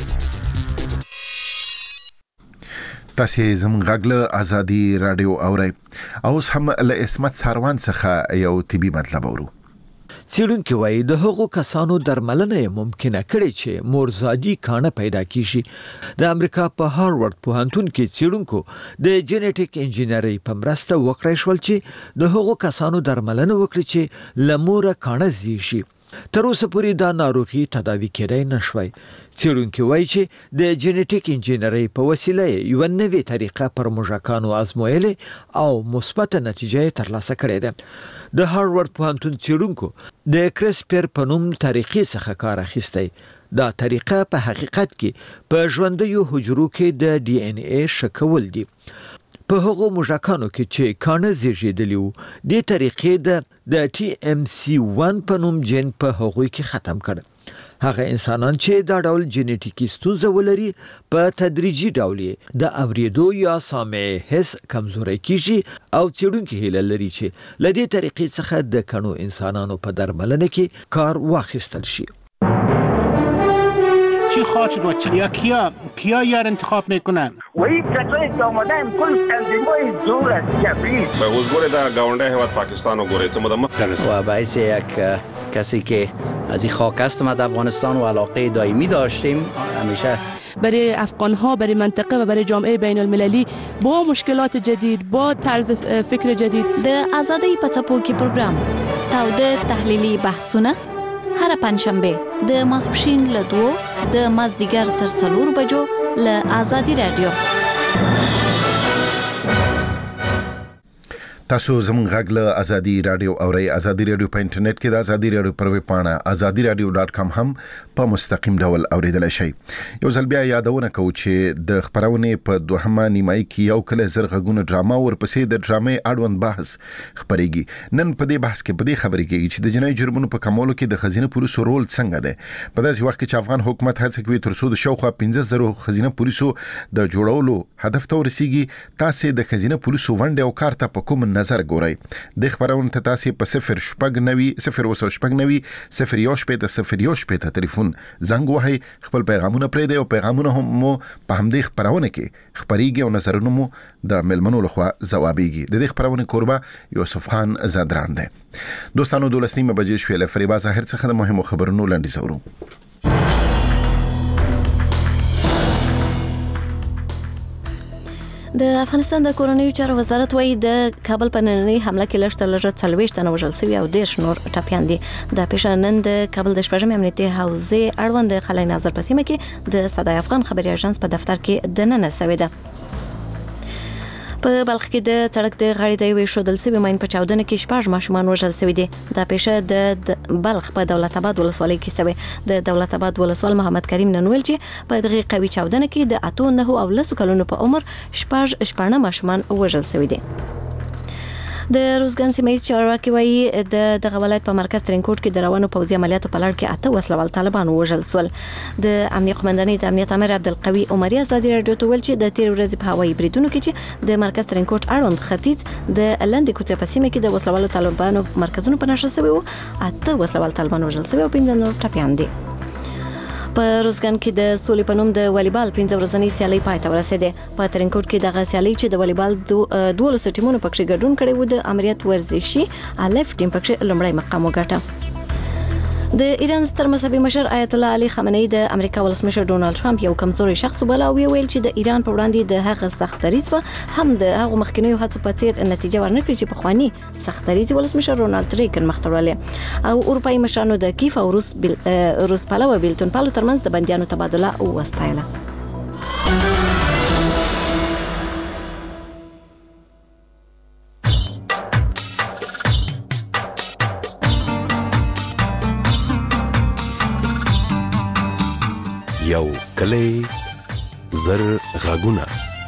تاسو زموږ غږ له ازادي رادیو اورئ. اوس هم له اسمت ساروان څخه یو طبي مطلب اورو. څېړونکي وایي د هغو کسانو درملنه ممکنه کړي چې مورزادي کانه پیدا کیږي. د امریکا په هاروارد پوهنتون کې څېړونکو د جینټیک انجینری په مرسته وکړای شول چې د هغو کسانو درملنه وکړي چې لموره کانه زیږي شي. تر اوسه پورې دا ناروغي تداوی کېدای نشوي. څېړونکي وایي چې د جینټیک انجینری په وسیله یو نوې طریقه پر موږکانو آزمویلې او مثبت نتیجه ترلاسه کړې ده. د هاروارد پوهنتون څېړونکو د کرسپر په نوم طریقې څخه کار اخیستی. دا طریقه په حقیقت کې په ژوندیو حجرو کې د ډي ان اے شکول دي. په هغو موږکانو کې چې کانه زیږیدلی وو د طریقې د ټي ام سي 1 په نوم جین په هغوی کې ختم کړ. هغه انسانان چې دا ډول جینټیکي ستونزه ولري په تدریجي ډول د اوریدو یا سامع حس کمزوري کیږي او څېړونکي هیله لري چې له دې طریقې څخه د کڼو انسانانو په درملنه کې کار واخیستل شي. چی خواهد شد و کیا یار انتخاب میکنن؟ و این کسایی که آمدن کل تنظیمای دور از جبریل به حضور در گاونده هیواد پاکستان و گوریت و باعث یک کسی که از این خاک هستم از افغانستان و علاقه دائمی داشتیم همیشه برای افغان‌ها، برای منطقه و برای جامعه بین المللی با مشکلات جدید، با طرز فکر جدید. د آزادۍ په څپو کې پروګرام تاوده تحلیلي بحثونه هر پنځشنبه د ماسپښین له 2 د مازدیګر تر 4 بجو له ازادي رادیو. تاسو زموږ غږ له ازادي رادیو اورئ. ازادي رادیو په انټرنیټ کې د ازادي رادیو پر ویب پاڼه azadiradio.com هم په مستقیم ډول اوریدلای شئ. یو ځل بیا یادونه کوو چې د خبرونې په دوهمه نیمایي کې یو کله زر غږونه ډراما ورپسې د ډرامې اړوند بحث خبرېږي. نن په دې بحث کې په دې خبرې کېږي چې د جنایي جرمونو په کمولو کې د خزینه پولیسو رول څنګه دی. په داسې وخت کې چې افغان حکومت هڅه کوي ترڅو د شاوخوا 15,000 خزینه پولیسو د جوړولو هدف ته ورسیږي، تاسو د خزینه پولیسو ونډه او کار ته په کوم نظر ګورئ؟ د خبرونو ته تاسو په 0.9 ټلیفون زنګ وهئ، خپل پیغامونه پرېږدئ او پیغامونه هم مو په همدې خبرونه کې خبرېږي او نظرونه مو د ملمنو لخوا ځوابېږي. د دې خبرونې کوربه یوسف خان زادران دی. دوستانو 12 بجې شوې له فریبا ظاهر څخه د مهمو خبرونو لنډیز اورو. د افغانستان د کورنیو چارو وزارت وايي د کابل په نننۍ حمله کې لږ تر لږه 40 تنه وژل شوي او 10 نور ټپیان دي. د پیښه نن د کابل د شپږمې امنیتي حوزې اړوند خلای ناظر په سیمه کې د صدای افغان خبري اژانس په دفتر کې دننه سوي ده. په بلخ کې د سړک د غاړې د یوې شودل سوي ماین په چاودنه کې 6 ماشومان وژل شوي دي. دا پیښه د بلخ په دولت آباد ولسوالۍ کې شوې. د دولت آباد ولسوال محمد کریم ننویل چې په دغه قوي چاودنه کې د 8 او 10 کلونو په عمر 6 ماشومان وژل شوي دي. د روزګان سیمایي چارواکي وايي د ولایت په مرکز ترینکوټ کې د روانو پوځي عملیاتو په لړ کې 8 وسلوال طالبان وژل شول. د امنیت قومندانۍ د امنیت امر عبدالقوي عمري ازادي رادیو ته ویل چې د تیر ورځې په هوایي بریدونو کې چې د مرکز ترینکوټ اړوند ختیځ د لاندې کوڅې په سیمه کې د وسلوالو طالبانو مرکزونو په نشه شوي وو. 8 وسلوال طالبان وژل شوي او 15 نور ټپیان دي. په روزګان کې د سولې په نوم د والیبال 15 ورځنۍ سیالي پای ته ورسېده. په ترینکوټ کې دغه سیالي چې د والیبال 12 ټیمونو پکې ګډون کړي وو، د امریت ورزشي الف ټیم پکې لومړی مقام وګاټه. د ایران ستر مذهبي مشر آیت الله علي خامنه‌ای د امریکا ولسمشر ډونالد ټرمپ یو کمزوري شخص وباله او ویل چې د ایران په وړاندې د هغه سخت دریځ به هم د هغه مخکنیو هڅو په څیر نتیجه ورنکړي چې په خواني سخت دریځ ولسمشر رونالد ریګن مختړولې. او اروپאי مشرانو د کیف او روس پالو بیلتون پالو ترمنځ د بنديانو تبادله وستایله. یو کلی زر غږونه.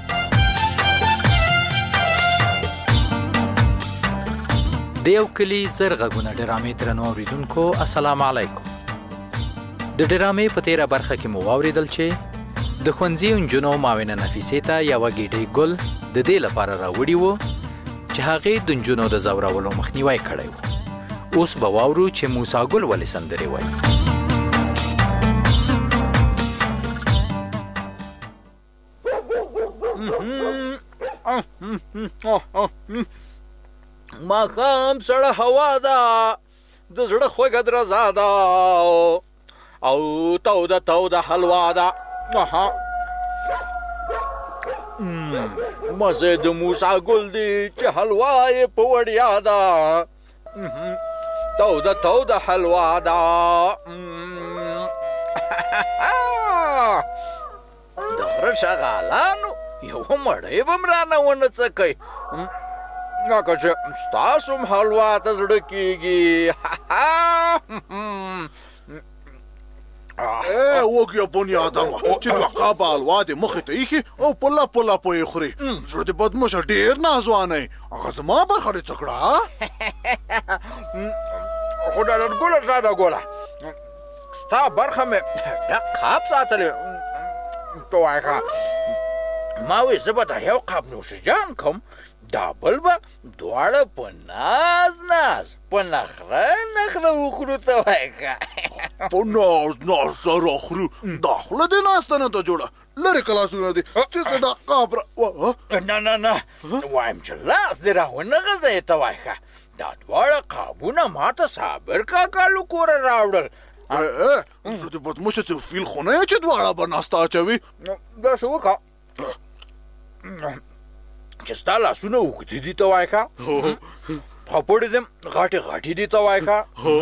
د یو کلی زر غږونه ډرامې درنو اوریدونکو السلام علیکم. د ډرامې په تیره برخه کې مو واوریدل چې د ښوونځي نجونو معاونه نفیسې ته یوه ګیډۍ ګل د دې لپاره راوړي وو چې هغې د نجونو د ځورولو مخنیوی کړی و. اوس به واورو چې موسی ګل ولې سندرې وایي. ماښام سړه هوا ده، د زړه خوږه درزا ده او توده حلوا ده. مزه د موسی ګل دی چې حلوا یې په وړیا ده. توده حلوا ده. د غره شغالانو یو مړی به م رانه ونه څکئ، لکه چې ستاسو هم حلوا ته زړه کېږي. وګیا بنیادمه چې دوه قابه حلوا دې مخې ته ایښي او په لپو یې خوري. زړه دې بدمشه ډېر نازوانی، هغه زما برخه دې څه کړه. خو ډاډګله ډاډګله ستا برخه مې ډک قاب ساتلی. ته وایه ما وی زه به دا یو قاب نوشجان کوم، دا بل به دواړه په ناز په نخره وخورو. ته وایه په ناز سره خورو؟ دا خوله دې ناسته نه ده جوړه، لرې کلاسونه دي چې څه دا قاب نه وایم چې لاس دې راونه غځوې. ته وایه دا دواړه قابونه ما ته صابر کاکا له کوره راوړل. زه دې بدمشه چې فیل خو نه یې چې دواړه به ناسته اچوي. داسې وکړه چې ستا لاسونه اوږدې دي. ته وایه پاپوړې دې غاټې دي. ته وایه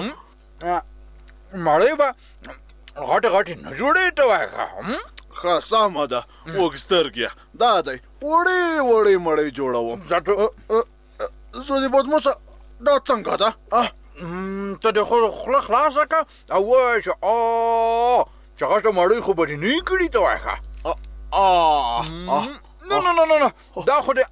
مړۍ به غاټې نه جوړې. ته وایه ښه سمه ده، اوږد سترګې دا دی وړې مړۍ جوړوم. زړه دې بدموشه دا څنګه ده ته د خوله خلاصه که او ووایه چې چې غټه مړۍ خو به دې نه یې کړي ته وایه ښه نه دا خو دې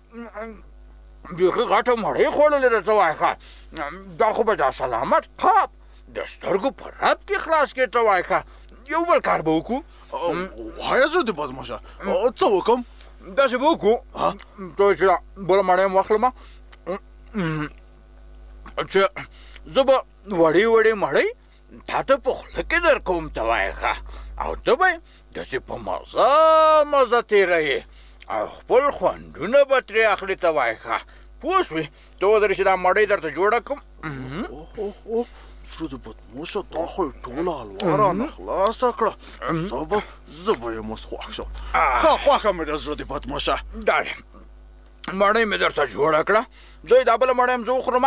بیخي غټه مړۍ خوړلې ده ته وایه ښه دا خو به دا سلامت قاب د سترګو په رب کې خلاص کړې ته وایه ښه یو بل کار به وکړو وایه زړه دې بدموشه څه وکړم داسې به وکړو ته چې بله مړۍ م واخلم چې زه به وړې مړۍ تا ته په خوله کې در کوم ته وایه ښه او ته به یې داسې په مزه تېروې او خپل خوندونه به ترې اخلي ته وایه ښه پوه شوې ته ودرې چې دا مړۍ درته جوړه کړم زړه دې بدموشه دا خو یې ټوله حلوا رانه خلاصه کړه زه به یم اوس خوښ شم خوښه مې ده زړه دې بدموشه دا مړۍ مې درته جوړه کړه زه یې دا بله مړۍ م زه وخورم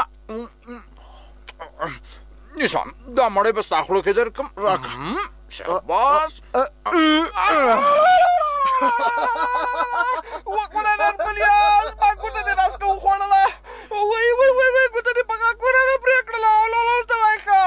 نیسه دا مړۍ به ستا خولو کې در کړم راکړه شاباس وکړه نن پلیاز ما ګوته دې راسکه وخوړله وای ګوته دې په غاښونه نه پرې کړله ته وایه ښه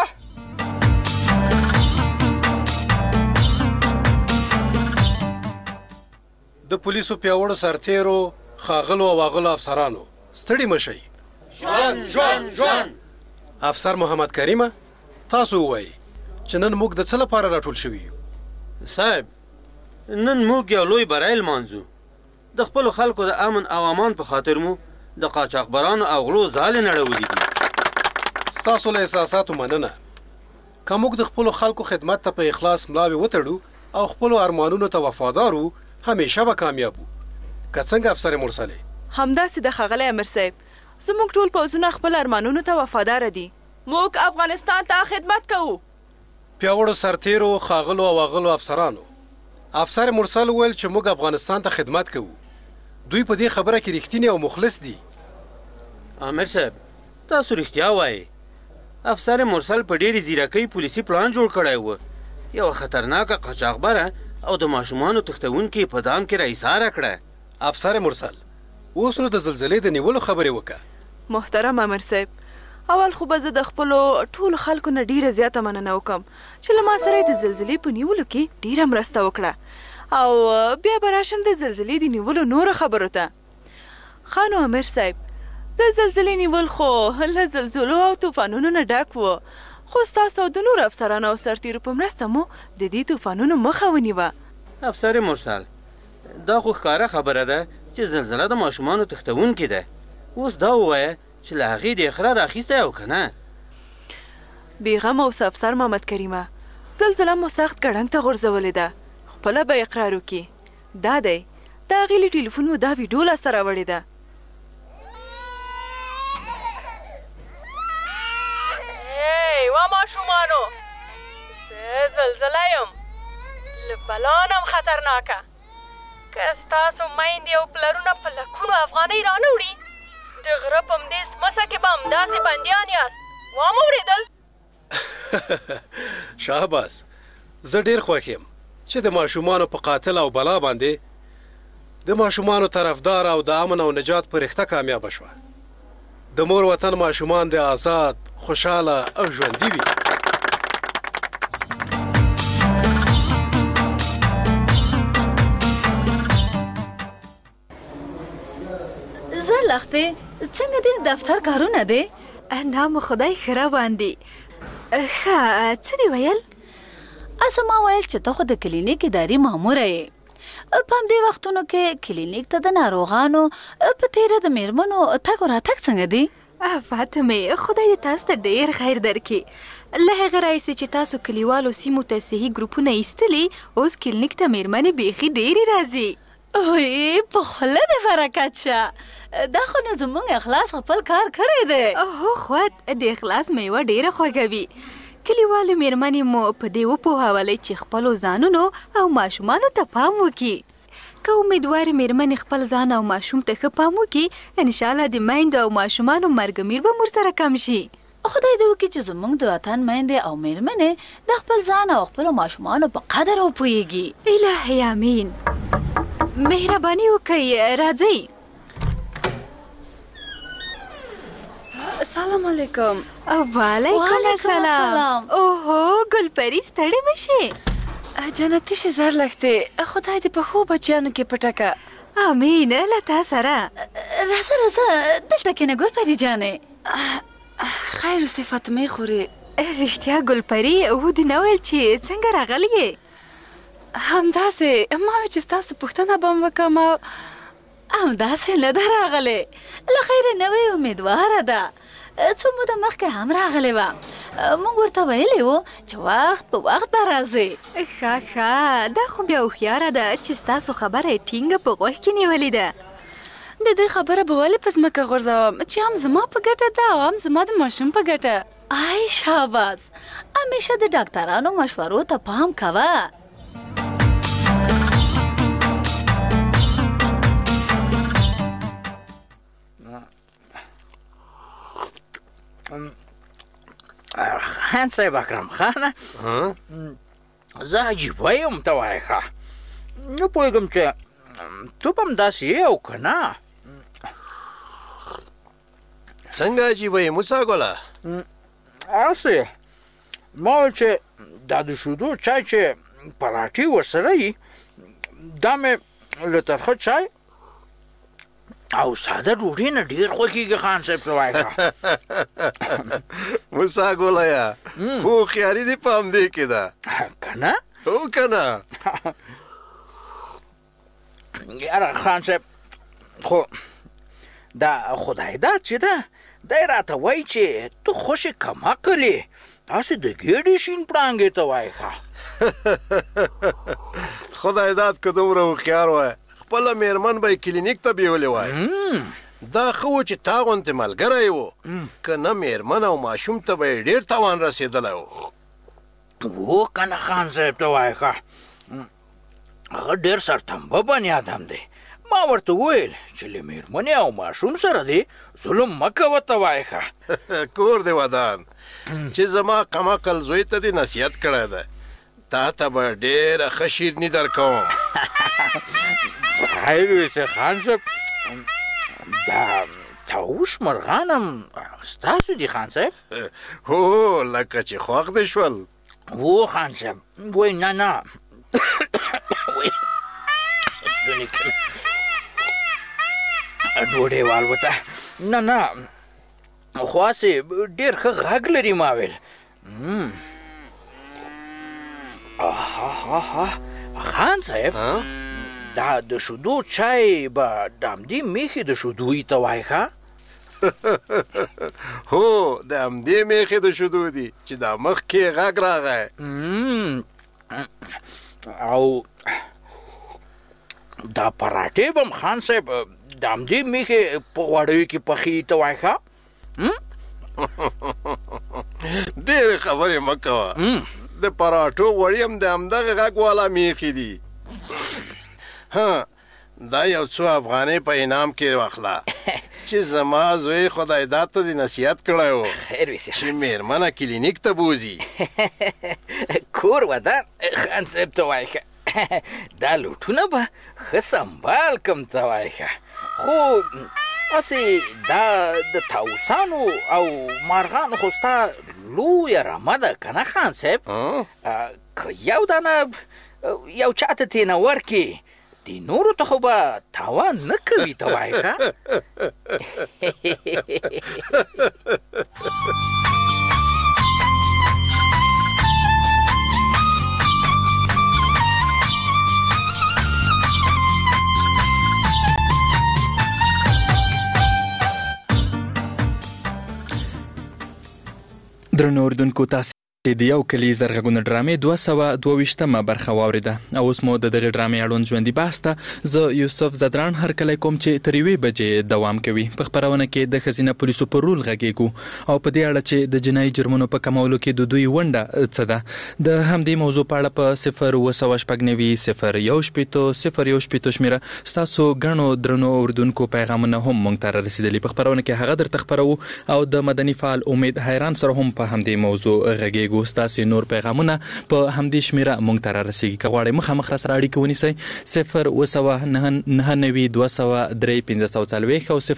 د پولیسو پیاوړو سرتیرو ښاغلو او اغلو افسرانو ستړي مه شئ ژوند افسر محمد کریمه تاسو ووایئ چې نن موږ د څه لپاره راټول شوي یو صاحب نن موږ یو لوی بری لمانځو د خپلو خلکو د امن او امان په خاطر مو د قاچاقبرانو او غلو ځالې نړولي دي ستاسو له احساساتو مننه که موږ د خپلو خلکو خدمت ته په اخلاص ملاوې وتړو او خپلو ارمانونو ته وفادارو همیشه به کامیابو که څنګه افسر مرسلې همداسې د ښاغلی امیر صاحب زموږ ټول پوځونه خپل ارمانونو ته وفاداره دي موږ افغانستان ته خدمت کوو پیاوړو سرتیرو ښاغلو او اغلو افسرانو افسر مرسل وویل چې موږ افغانستان ته خدمت کوو دوی په دې خبره کې رښتینی او مخلص دي امیر صاحب تاسو رښتیا وایئ افسر مرسل په ډېرې ځیرکۍ پولیسي پلان جوړ کړی و یوه خطرناکه قاچاقبره او د ماشومانو تښتونکي په دام کې راایساره کړه افسر مرسل اوس نو د زلزلې د نیولو خبرې وکړه محترم امیر صاحب اول خو به زه د خپلو ټولو خلکو نه ډېره زیاته مننه وکړم چې له ما سره یې د زلزلې په نیولو کې ډېره مرسته وکړه او بیا به راشم د زلزلې د نیولو نورو خبرو ته ښه نو امیر صاحب د زلزلې نیول خو له زلزلو او طوفانونو نه ډک و خو ستاسو او د نورو افسرانو او سرتیرو په مرسته مو د دې طوفانونو مخه ونیوه افسر مرسل دا خو ښکاره خبره ده چې زلزله د ماشومانو تښتونکې ده اوس دا ووایه چې له هغې د اقرار اخیستی او که نه بېغمه اوسه افسر محمد کریمه زلزله مو سخت ګړنګ ته غورځولې ده خپله به اقرار وکړي دا دی د هغې له ټلیفون مو دا ویډیو لاسته راوړې ده وا ماشومانو زه زلزله یم له بلانم خطرناکه که ستاسو میندې او پلرونه په لکونو افغانۍ رانه وړي د غره په همدې سمڅه کې به همداسې بندیان یاست وامه اورېدل شهباز زه ډېر خوښ یم چې د ماشومانو په قاتل او بلا باندې د ماشومانو طرفدار او د امن او نجات په رښته کامیابه شوه د مور وطن ماشومان د آزاد خوشحاله او ژوندي وي زه لختې څنګه دې دفتر کارونه دی نام خدای ښه روان دي ښه څه دې ویل ما ویل چې ته خو د کلینیک اداري ماموره یې په همدې وختونو کې کلینیک ته د ناروغانو په تیره د میرمنو تګ و راتګ څنګه دی فاطمې خدای دې تاسو ته ډېر خیر درکړي له هغه راهیسې چې تاسو کلیوالو سیمو ته صحي ګروپونه ایستلي اوس کلینیک ته میرمنې بیخي ډېرې راځي اوی په خوله دې برکت شه دا خو نو زموږ اخلاص خپل کار کړی دی هو خوات د اخلاص میوه ډېره خوږوي کلیوالو میرمنې مو په دې وپوهولئ چې خپلو ځانونو او ماشومانو ته پام وکړي که امیدوارې میرمنې خپل ځان او ماشوم ته ښه پام وکړي انشاءالله د میندو او ماشومانو مرګمیر به ورسره کم شي خدای دې وکړي چې زموږ د وطن میندې او میرمنې د خپل ځان او خپلو ماشومانو په قدر وپوهیږي الهی امین مهرباني وکړئ راځئ السلام علیکم. وعلیکم السلام. اوهو ګلپری ستړې مشي. جنتي شي زر لښتې خدای دې په خو بچیانو کې پټکه. امین. له تا سره راځه دلته کېنه ګلپری جانې. خیر اوسې فاطمې خورې. رښتیا ګلپری و دې نه ویل چې څنګه راغلی یې؟ همداسې ما ویل چې ستاسو پوښتنه به م وکړم. همداسې نه ده راغلې، له خیره نوې امیدواره ده. څو موده مخکې هم راغلې وه، موږ ورته ویلي وو چې وخت په وخت به راځې. ښه دا خو بیا هوښیاره ده چې ستاسو خبره یې ټینګه په غوږ کې نیولې ده. د دوی خبره به ولې په ځمکه غورځوم چې هم زما په ګټه ده او هم زما د ماشوم په ګټه. ای شاباس، همیشه د ډاکټرانو مشورو ته پام کوه. خان صاحب اکرم خانه زه عجیبه یم ته وایې ښه نه پوهېږم چې تو به هم داسې یې او که نه. څنګه عجیبه یې موسی ګله؟ هسې ما ویل چې دا د شیدو چای چې پراټې ورسره وي دا مې له ترخه چای او ساده ډوډۍ نه ډېر خوښېږي خان صاحب ته وایې ښه. موسی ګله هوښیاري دې په همدې کې ده که نه؟ هو که نه؟ یاره خان صاحب خو دا خدای داد چې ده دی راته وایي چې ته خوشې کمعقل یې هسې د ګېډې شین پړانګې ته وایې ښه. خدای داد که دومره هوښیار وای خپله مېرمن به یې کلینیک ته بیولې وای. دا ښه و چې تا غوندې ملګری و، که نه مېرمن او ماشوم ته به یې ډېر تاوان رسېدلی و. و که نه خان صاحب ته وایې ښه هغه ډېر سرتمبه بني آدم دی. ما ورته وویل چې له مېرمنې او ماشوم سره دی ظلم مه کوه ته وایې ښه. کور دې ودان چې زما کمعقل زوی ته دې نصیحت کړی دی، تا ته به ډېره ښه شیرني در کوم. خیر ویسې خان صاحب دا طاووس مرغان هم ستاسو دي خان صاحب؟ هو لکه چې خوښ دې شول. و خان صاحب وای نه نه ستوني کې ډوډۍ والوته نه نه خو هسې ډېر ښه غږ لري ما ویل. خان صاحب دا د شیدو چای به د همدې میخې د شیدویي ته وایې ښه؟ هو د همدې میخې د شیدو دي چې دا مخکې غږ راغی. او دا پراټې به هم خان صاحب د همدې میخې په غوړیو کې پخې ته وایې ښه؟ ډېرې خبرې مه کوه، د پراټو غوړي هم د همدغه غږ والا میخې دي. دا یو څو افغانۍ په انعام کې واخله چې زما زوی خدای داد ته دې نصیحت کړی و چې مېرمنه کلینیک ته بوځي. کور ودان خان صاحب ته وایې ښه دا لوټونه به ښه سنبال کم ته وایې ښه. خو هسې دا د طاووسانو او مارغانو خو ستا لویه رمه ده که نه خان صاحب؟ که یو دانه یو چا ته ترېنه ورکړې د نورو ته خو به تاوان نه کوي ته وایې ښه. درنو اوریدونکو تاسو د یو کلی زرغونه ډرامې 222مه برخه واوریده او اوس مو د دغه ډرامې اړوند ژوندۍ بحث ته زه یوسف زدران هر کله کوم چې تر 1 بجې دوام کوي. په خبرونه کې د ښځینه پولیسو پر رول غږیږو او په دې اړه چې د جنایي جرمونو په کمولو کې د دوی ونډه څه ده. د همدې موضوع په اړه په 0 شمیره ستاسو غنو درنو اوریدونکو پیغامونه هم مونږ ته رسیدلي. په خبرونه کې هغه درته خبرو او د مدني فعال امید حیران سره هم په همدې موضوع غږیږو. رسیږو. ستاسو نور پیغامونه په همدې شمیره مونږ ته رسیږي. که غواړئ مخامخ را سره اړیکه ونیسئ 09099231540 او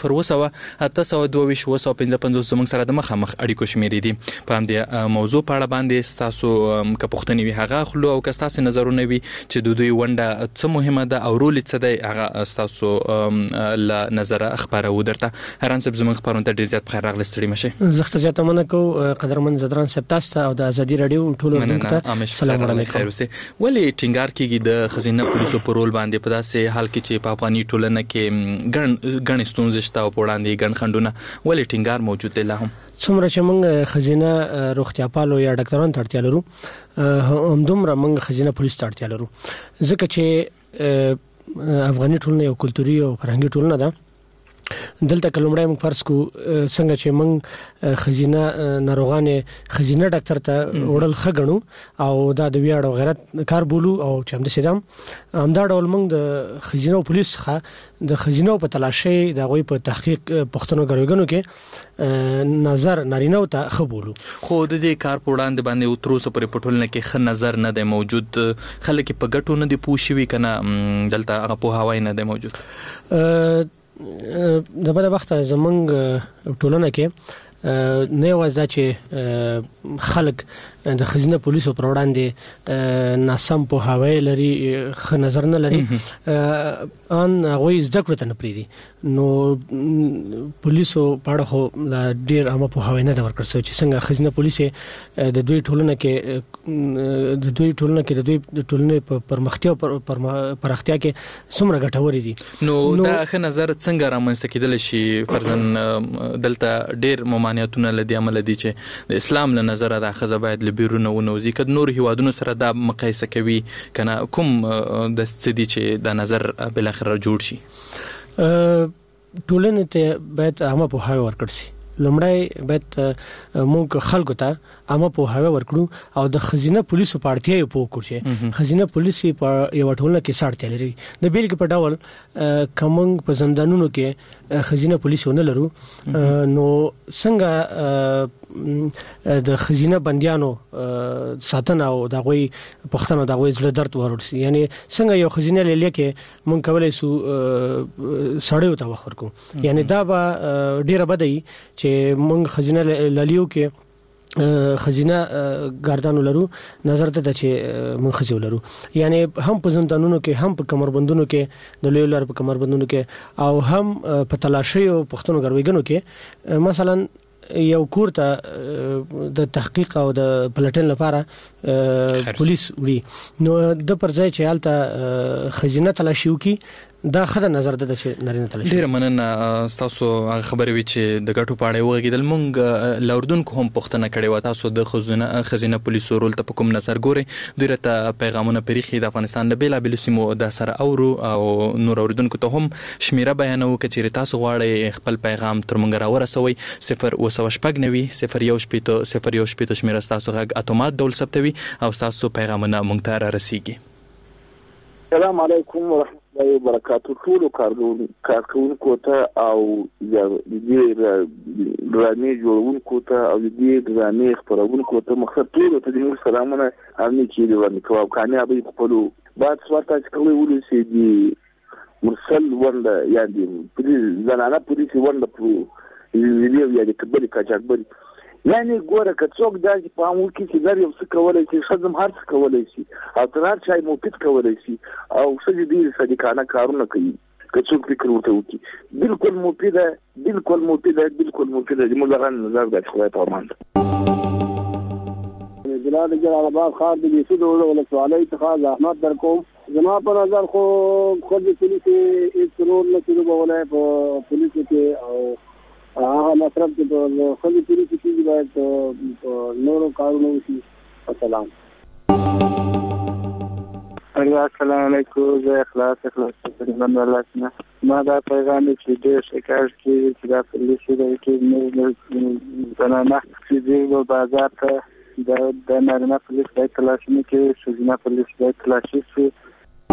0208822 زموږ سره د مخامخ اړیکو شمیرې دي. په همدې موضوع په اړه باندې ستاسو که پوښتنې وي هغه اخلو او که ستاسو نظرونه وي چې د دوی ونډه څه مهمه ده او رول څه دی هغه ستاسو له نظره خبرو درته. هران صاحب زموږ خبرونه ته ډېر زیات بخیر راغلی. ستړي مشه. زه زیاته مننه کوم قدرمن زدران صاحب تاسو ته او د ازادي رادیو ټولو ته سلام علیکم. ولې ټینګار کیږي د خزینه پولیسو په رول باندې په داسې حال کې چې په افغاني ټولنه کې ګڼ ستونزې شته او په وړاندې ګڼ خنډونه ولې ټینګار موجود دی؟ لا هم څومره چې موږ خزینه روغتیا پالو یا ډاکټرانو ته اړتیا لرو همدومره موږ خزینه پولیس ته اړتیا لرو، ځکه چې افغاني ټولنه یو کلتوري او فرهنګي ټولنه ده. دلته کلمړای موږ فرض کو څنګه چې موږ خزینه ناروغانه خزینه ډاکټر ته وړل خګنو او دا د ویاړ او غیرت کار بولو او چې هم د سیدام همدا ډول موږ د خزینه او پولیس څخه د خزینه په تلاشي د غوي په تحقیق پښتنو غروګنو کې نظر نارینه ته خبولو. خو د دې کار په وړاندې باندې اوتروسه پر پټولنه کې ښه نظر نه دی موجود. خلک په ګټو نه دی پوښوي کنه دلته هغه په هوای نه دی موجود. د بل وخت زمونږ ټولنه کې نه یوازې چې خلک د خزینه پولیسو پر وړاندې ناسم په هوای لري خ نظر نه لري ان هغه زده کړه نه پریدي نو پولیسو په اړه خو ډیر عامه په هوای نه ورکړ سو چې څنګه خزینه پولیس د دوی ټولنه کې د ټولنې په پرمختیا پرختیا کې څومره ګټورې دي. نو دا ښه نظر څنګه رامنځته کېدل شي؟ فرضاً دلته ډیر ممانعتونه لدی عمل دي چې د اسلام له نظره د خزه باید لبیرونه ونوزي کد نور هیوادونو سره دا مقایسه کوي کنه کوم د سدي چې د نظر بل اخر جوړ شي؟ ټولنه ته باید عامه په هاي ورکړ شي. لمړی باید موږ خلکو ته عامه په هوا ورکړو او د خزینه پولیسو پارتیا یو پوکړو چې خزینه پولیسي په یو ټولنه کې ساړتیا لري. د بیلګې په ډول کومنګ په زندانونو کې خزینه پولیسونه لرو نو څنګه د خزینه بنديانو ساتنه او د غوي پښتنو د غوي زړه درد ورورسي. یعنی څنګه یو خزینه لیلې کې مونږ کولای سو سړیو ته وخورکو. یعنی دا به ډیره بدای چې مونږ خزینه لیلیو کې خزینه ګاردانو لرو نظر ته چې مونږ خزیو لرو. یعنی هم په زندانونو کې هم په کمربندونو کې د لیولر په کمربندونو کې او هم په تلاشي او پښتنو غرويګنو کې مثلا یو کورته د تحقیق او د پلټن لپاره پولیس وړي نو د پرځای چې حالت خزینه تلاشي وکي دا خدای نظر ده چې نارینه تلاشي. ډیر مننه تاسو خبرې وی چې د ګټو پاړې وګیدل مونږ لاوردون کوم پښتنه کړي و تاسو د خزینه پولیسو رول ته کوم نظر ګوري؟ دوی ته پیغامونه پریخي د افغانستان د بیلا بیل سیمو د سره اورو او نور اوردونکو ته هم شمیره بیانو کچې تاسو غواړئ خپل پیغام تر مونږ راورسوي 0 شمیره تاسو غږ اتومات ډول ثبتوي او تاسو پیغامونه مونږ ته را رسیږي. السلام علیکم ورحمۃ الله وبرکاتہ. ټول کارکونکو ته او د دې ډرامې جوړونکو ته او د دې ډرامې خبرونکو ته مخصوص ټول ته د سلامونه امني کیږي ورنکو کامیابی خپل بعد سوارته کوي ولې دي مرسل ورنده یادي زنانه پولیس ورنده پرو ویډیو یادي کبل کاجاکبل یعنی ګوره که څوک داسې په عامو کې چې در یو څه کولی شي ښځم هر څه کولی شي او تر هر چا یې موفید کولی شي او ښځې ډېرې صادقانه کارونه کوي که څوک فکر ورته وکړي. بلکل مفیده زموږ لغان نظر دی چې خدای په امان ده. جلال جلال آباد ښار د بیسي د ولسوالۍ څخه زحمت در کوم. زما په نظر خو ښځې پولیسې هېڅ رول نه شي لوبولی په پولیسو کې او هغه مصرف چې په خلي پولیسو کې باید نورو کارونه وشي. السلام علیکم. زه اخلاص من الله څخه ما دا پیغام چې ډېر شکایت کوي چې دا پولیسو د کې زنانه چې دی په بازار ته د نارینه پولیس باید تلاشي نه کوي ښځینه پولیس باید تلاشي شي.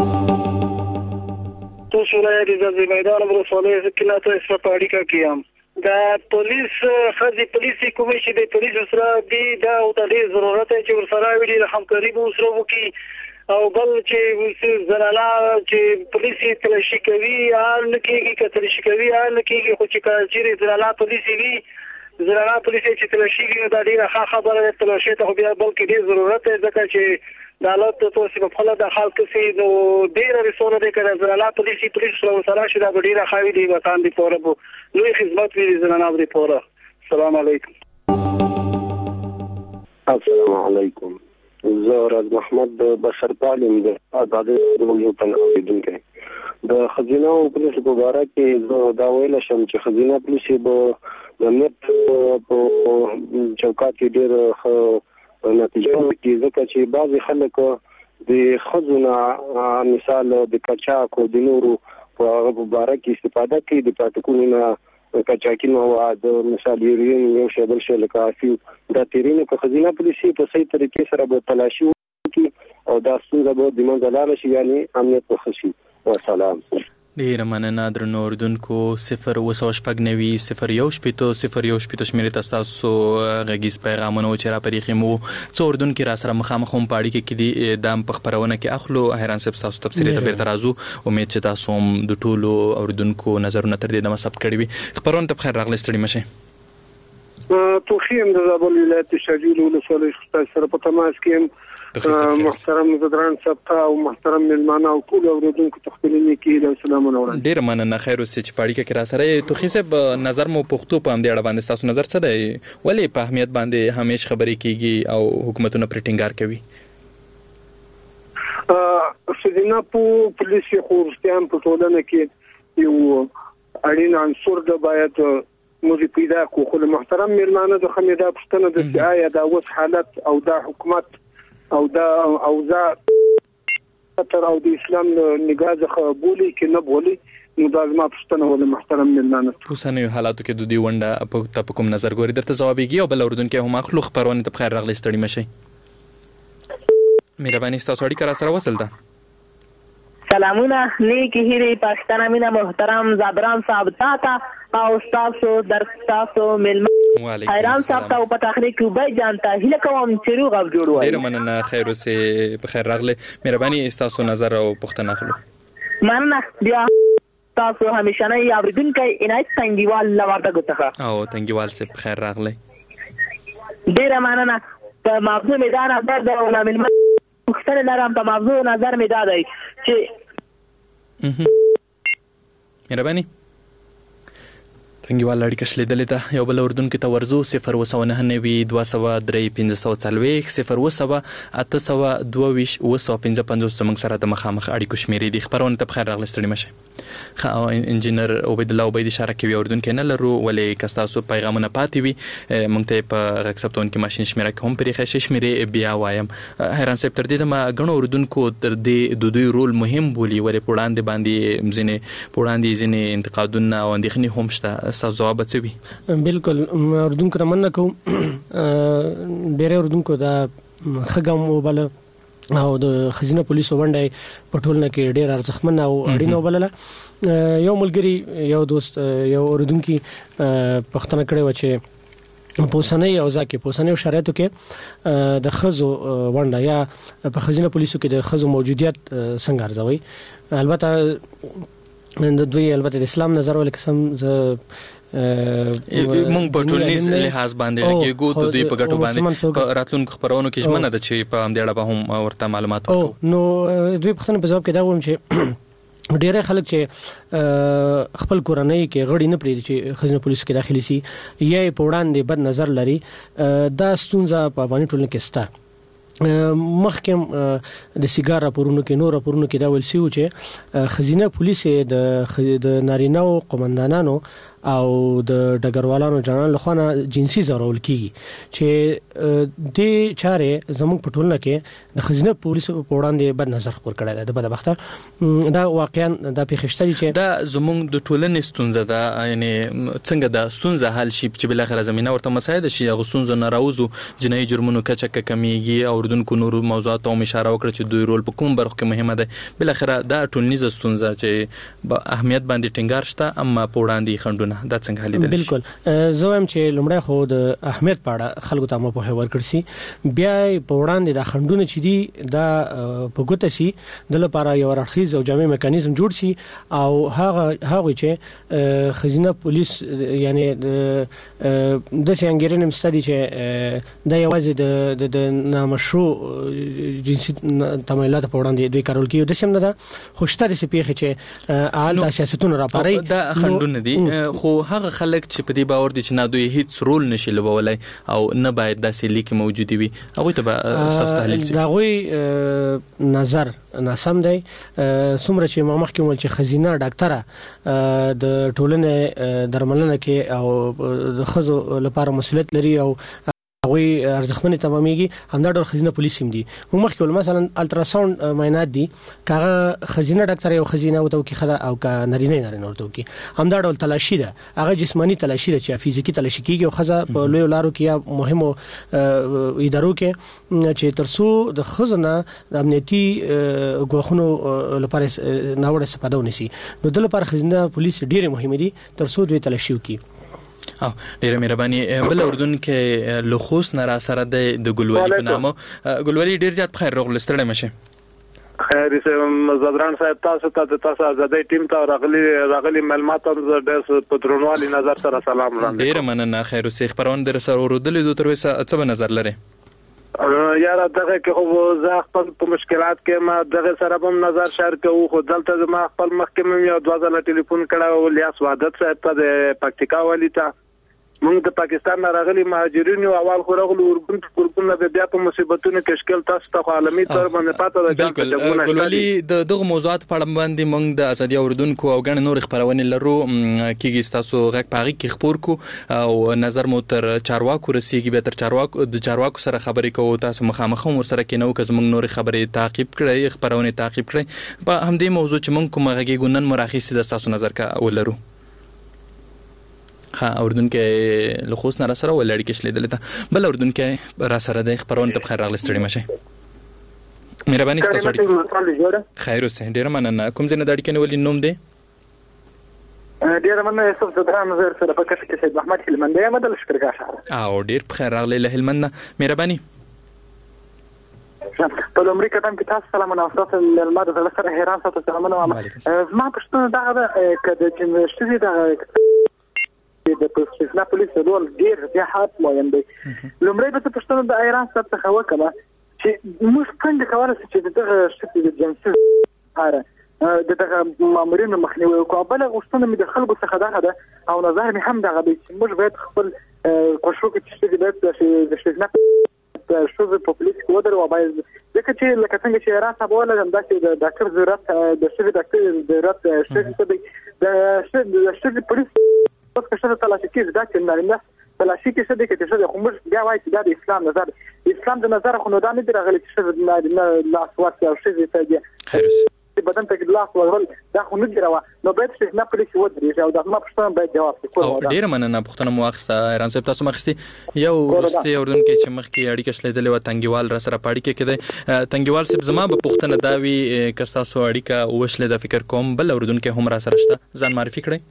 تو شورای د میدان ولسوالۍ کې نه ته په اړیکه کې یم د پولیس خزي پولیس کومې چې د پولیس سره دی دا او د ډیر ضرورت چې ورسره ویلي همکاري به سره وکړي او بل چې زلالا چې پولیس تلاشي کوي حال نه کېږي که تلاشي کوي حال نه کېږي خو چې چیرې زلالا پولیس وي زلالا پولیس چې تلاشي وي دا ډیره ښه خبره ده تلاشي ته خو بیا بلکې ډیر ضرورت دی ځکه چې د حالات تاسو په خپل د حال کې نو ډیره رسونه ده کړه زلالا پولیس سره شي دا ډیره خاوي دی وطن دی پوره لوی خدمت وی زلالا دی پوره السلام علیکم السلام علیکم زه راز محمد بشر طالب د آزادۍ رادیو اوریدونکی د خزینه او پولیس په اړه کې زه دا ویل شم چې خزینه پولیس به د امنیت په چوکاټ کې ډېر نتیجه ورکړي ځکه چې بعضې خلک د ښځو نه مثال د قاچاق او د نورو په هغه په اړه کې استفاده کوي د پروتوکول نه قاچاقي مواد مثال یورین یو شی بل شی لکه افیو دا تیرینه په خزینه پولیسي په صحیح طریقې سره به تلاشي وکړي او دا ستونزه به د منځه لاړه شي یعنی امنیت به ښه شي وسلام ډیره مننه درنو اوریدونکو 0 شمېرې ته ستاسو غږیز پیغامونه چې راپرېښي مو څو اوریدونکي را سره مخامخ هم په اړیکه کې دي دا په خپرونه کې اخلو حیران صاحب ستاسو تبصرې ته بیرته راځو امید چې تاسو هم د ټولو اوریدونکو نظرونه تر دې دمه ثبت کړي وي خپرونه ته بخیر راغلی ستړي مشئ توخیم د زابل ولایت شاجول ولسوالۍ سره په تماس کې محترم زدران صاحب او محترم ملمانه او ټول اوریدونکو ته خپل نیکی له سلام وړاندې ډیر مننه خیر اوسې چې پاړی کې را سره توخی صاحب نظر مو پښتو په همدې اړه باندې تاسو نظر څه دی ولی په اهمیت باندې همیش خبرې کیږي او حکومتونه پر ټینګار کوي خزینه پولیس خورستان په ټولنه کې یو اړین عنصر د باید موږ پیدا کو خو محترم ملمانه د خمیده پښتنه د آیا دا اوس حالت او دا حکومت او دا اوضاع تر او د اسلام نگاه ځخه بولی کې نه بولی نو دا زما پښتنه ول محترم ملمانه اوسنیو حالاتو کې د دې ونده په کوم نظر ګوري درته ځوابيږي او بل اوردونکو هم اخلو خبرونه ته بخیر راغلی ستړي مشي مهرباني تاسو اړیکه را سره وصل ده سلامونه نیکی هیری پاکستان امینه محترم زبران صاحب تا او تاسو در تاسو ملما حیران صاحب ته په تخنیک کې به جانتا هله کوم چې روغ او جوړ وای ډیر مننه خیر اوسې بخیر راغله مهرباني تاسو نظر او پوښتنه اخلو مننه بیا تاسو همیشه نه اوریدونکو عنایت څنګهوال لورته غوښه او څنګهوال سه بخیر راغله ډیر مننه په موضوع میدان درد او ملما مختلف لرم په موضوع نظر می دادای چې مهرباني څنګه ولړ کې شلیدلې ده یو بل اردوونکو ته ورزو 099 203 540 زمنګ سره د مخامخ اړیکو شمیرې دي خبرونه ته بخیر راغلی ستړي مشه انجینر عبید الله عبید اشاره کوي اردوونکو نه لرو ولې کستاسو پیغامونه پاتې وي مونږ ته په اکسپټون کې ماشين شمیره کوم پرې خشه شمیرې بیا وایم حیران صاحب تر دې د ما غنو اردوونکو تر دې د دوی رول مهم بولی ولې پوړاندې باندې ځینې انتقادونه او اندېښنې هم شته تاسو جواب څه وي بالکل اردوونکو رمنه کوم ډېر اردوونکو دا خګم وبله او د خزینه پولیسو باندې پټولنه کې ډېر ارزښتمن او اړینه وبله یو ملګری یو دوست یو اردوونکو پښتنه کړي و چې پوسنۍ او ځکه پوسنۍ شرایطو کې د خزو ونده یا په خزینه پولیسو کې د خزو موجودیت څنګه ارزوي البته د دوی البته د اسلام نظر ول قسم ز مونږ په ټولنیز لحاظ باندې لګیږو د دوی په ګټو باندې په راتلونکو خبرونو کې ژمنه ده چې په همدې اړه به هم ورته معلومات ورکړو نو دوی په خپل جواب کې دا وایم چې ډیره خلک چې خپل کورنۍ کې غړي نه پریږدي چې خزینه پولیس کې داخلي سي یا په وړاندې بد نظر لري دا ستونزه په باندې ټولنه کې ستا مخکم د سیګار راپورونو کې نور راپورونو کې دا ویل سی چې خزینه پولیس د نارینه او قومندانانو او د ډګروالانو جنرال لخوا جنسي زورول کیږي چې د چارې زموږ په ټولنه کې د خزینه پولیس په وړاندې بد نظر خپور کړی دی د بدبخته دا واقعا د پیښشتري چې دا زموږ د ټولنې ستونزه ده یعنی څنګه د ستونزه حل شي چې بل اخر زمينه ورته مساعده شي غو ستونزه نه راوځو جنایي جرمونو کچه کمیږي او اردوونکو نور موضوعات هم اشاره وکړه چې دوی رول په کوم برخه کې مهمه ده بل اخر دا ټولنیزه ستونزه چې په اهمیت باندې ټینګار شته اما په وړاندې خندونه نه دا څنګه حل دي؟ بالکل زه هم چې لمړی خو د اهمیت پاړه خلکو ته مو په ورکړ سي بیا په وړاندې د خندونه چې دي دا په ګوته سي د لپاره یو راخیز او جامع میکانیزم جوړ سي او هغه چې خزینه پولیس یعنی د سنگرین مستدي چې د یوازې د نامشروع جنسي تمایلات په وړاندې دوی کارول کیږي د سم نه ده خوشتري سي پیخه چې اعلی سیاستونه راپاري دا خندونه دي خو هغه خلک چې په دې باور دي چې نه دوی هیڅ رول نشي لوبولای او نه باید داسې لیکي موجود وي هغه ته اساس تحلیل سي دا غوي نظر ناسم دی څومره چې ما مخکې ول چې خزینه ډاکټره د ټولنې درملنه کې او د خزو لپاره مسؤلیت لري او هغه ارزښتمنې تمامېږي همدا ډول خزینه پولیس هم دي موږ مخکې ول مثلا الټراساوند معاینات دي کاغه خزینه ډاکټر یو خزینه وته کی خدا او کا نارینه ورته کی همدا ډول تلاشي ده هغه جسمانی تلاشي ده چې فزیکی تلاشي کیږي او خزه په لوی لارو کې یا مهمو ادارو کې چې ترسو د خزنه د امنیتي غوښنو لپاره ناوړه استفاده ونسی نو د لپاره خزینه پولیس ډیره مهمه دي ترسو دوی تلاشي وکي او ډیره مهرباني بل اردن کې لخص نه را سره د ګلولي په نامه ګلولي ډیر زیات بخیر راغلی ستړی مشه خیر سه زدران صاحب تاسو آزادۍ ټیم ته راغلي معلومات د پترونوالي نظر سره سلام وړاندې ډیره مننه خیر اوسې خبرونه در سره ورودلې دوه تر وسه څه نظر لري یاره دغه کې خو زه خپل په مشکلات کې ما دغه سره هم نظر شریک کوم خو دلته ما خپل محکمه یو دوازله ټلیفون کړه او لیاس وادت صاحب ته د پکتیکا والی ته موږ د پاکستان راغلي مهاجرین او اول خو راغلو ورګون ګورګون به بیا په مصیبتونو کې شکل تاسو ته عالمي تور باندې پاتې ده بالکل ګلولي دغه موضوعات په اړه باندې موږ د ازادي اوردونکو او غن نور خبرونه لرو کیږي تاسو غږ پاغي کې خبر کو او نظر مو تر چارواکو رسیږي به تر چارواکو سره خبرې کوو تاسو مخامخ ور سره کې نو که موږ نور خبرې تعقیب کړئ خبرونه تعقیب کړئ په همدې موضوع چې موږ کومه غږی ګونن مراخص د تاسو نظر کا ولرو ها اردن کې لخص نه را سره ولړ کې شلیدل ته بل اردن کې را سره د خبرونه ته بخیر راغلی ستړي مشه مهرباني ستاسو خیر اوسه ډیر مننه کوم ځای نه دړ کې نو ولې نوم دی ډیر مننه یوسف زدران نظر سره په کښ کې سید محمد هلمند یم د لشکرګاه شهر او ډیر بخیر راغلی له هلمند مهرباني په لومړي قدم کې تاسو سلامونه او تاسو ملمد زړه سره حیران تاسو سلامونه ما پښتون دغه کده چې شتي دغه د پولیسنا پولیس رول ډیر زیات مهم دی لومړی به پښتون د ایران سره څخه وکړه چې موږ څنګه کولای چې دغه شتي د جنسي هره دغه مامورینو مخنیوي وکړو بل غوښتنه مې د خلکو څخه ده او نظر مې هم دغه دی چې موږ باید خپل کوشش وکړو چې د شتي د شوزه په پولیس کې ودرو او باید ځکه چې لکه څنګه چې ایران ته ولا هم داسې د ډاکټر ضرورت د شوزه ډاکټر ضرورت شته د شوزه پولیس که شته تلاشي کې دا چې نارینه تلاشي کې څه دي چې څه خو موږ بیا وایي چې دا د اسلام نظر خو نو دا نه دی راغلی چې نارینه لاس ورته او شي ته خیر بدن ته لاس ورول دا خو نه دی راو نو باید چې نه پولیس ودرېږي او دا ما پښتون باید جواب ورکړي ډیر مننه پښتون مو واخسته ایران صاحب تاسو مخستي یو ورسته اردن کې چې مخ کې اړیکه شلیدلې و تنګیوال را سره پاړی کې کده تنګیوال صاحب زما په پښتنه داوی کستا سو اړیکه وشله د فکر کوم بل اردن کې هم را سره شته ځان معرفي کړئ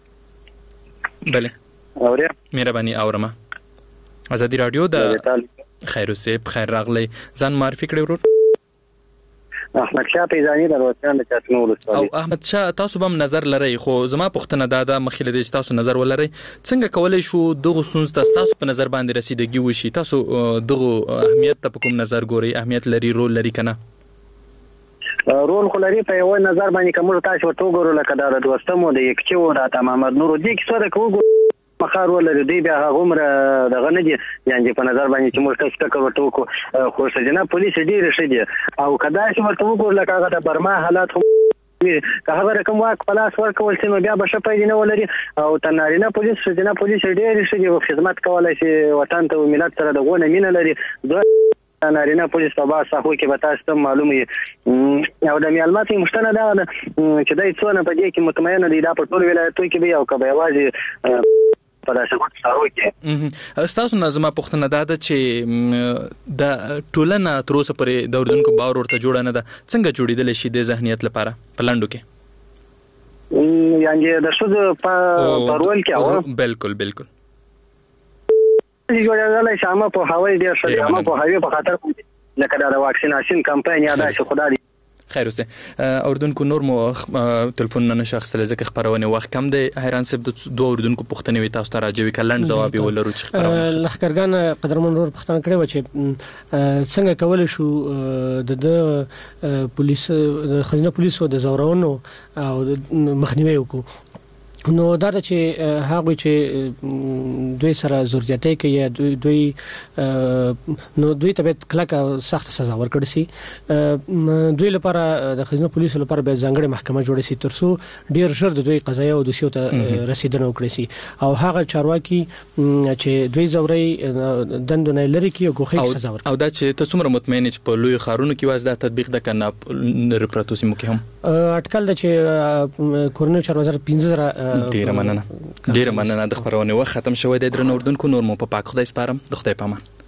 بله اوریا مهرباني اورما ازادي رادیو د خیر اوسې خیر راغلی ځان معرفي کړئ ورور احمد شاه پیزانی د وطن د چاتنول او احمد شاه تاسو هم نظر لرئ خو زما پښتنه دا مخېله دي چې تاسو نظر ولرئ څنګه کولای شو دغه سنز تاسو په نظر باندې رسیدګي وشي تاسو دغه اهمیت ته کوم نظر ګوري اهمیت لري رول لري کنه رول خو لري په یو نظر باندې کوم تاسو ورته وګورئ لکه دا د دوستمو د یک چو د محمد نور دي کې څه کوو مخار ولر دی بیا هغه دغه نه دي یعنی په نظر باندې چې موږ تاسو ته ورته وکړو خو سجنا پولیس ډیر ښه دي او کدا چې ورته وګورئ لکه هغه د برما حالات که هغه رقم واک پلاس ورکول چې بیا به شپې نه ولري او تنارینه پولیس سجنا پولیس ډیر ښه دي او خدمت کولای شي وطن ته ملت سره دغه نه مینه لري نارینه پولیس په باسه خو کې به تاسو ته معلومه او د معلومات مشتنه دا چې دای څونه په دې کې مطمئنه دي دا په ټول ولایتونو کې به او کبه یوازې په داسې وخت سره کې تاسو نظم پښتنه دا چې د ټولنه تر اوسه پرې د اردن کو باور ورته جوړ نه ده څنګه جوړیدل شي د ذهنیت لپاره په لاندو کې یعنی د شوزو په رول کې او بالکل یو شامه په هوای ډیر شوی ما په هوای په خاطر لکه د واکسیناسیون کمپاین یاده شو خدای خیر اوسه اردوونکو نور مو ټلیفون نه شخص لزک خبرونه وخت کم دی حیران صاحب د دوه اردوونکو پوښتنه وي تاسو ته راځي کلن جواب ولرو چې خبرونه لخرګان قدرمن نور پوښتنه کړې و چې څنګه کول شو د پولیس خزینه پولیسو د زورونو او مخنیوي وکړو نو دا چې هغه چې دوی سره زورجاتي کوي دوی ته کلک سخت سزا ورکړي سي دوی لپاره د خزینه پولیسو لپاره به ځانګړي محکمه جوړه سي ترڅو ډیر ژر د دوی قضایا او دوسیو ته رسیدنه وکړي سي او هغه چارواکي چې دوی زوري دندونه لري کې غوخي سزا ورکړي او دا چې ته څومره مطمئن چې په لوی خارونو کې واسده تطبیق د کنه رپراتوسی مو کې هم اټکل د چې کورنیو چارو وزارت 15000 ډیره مننه د خبرونه وخت ختم شوی د درن اردوونکو نور مو په پاک خدای سپارم د خدای پامان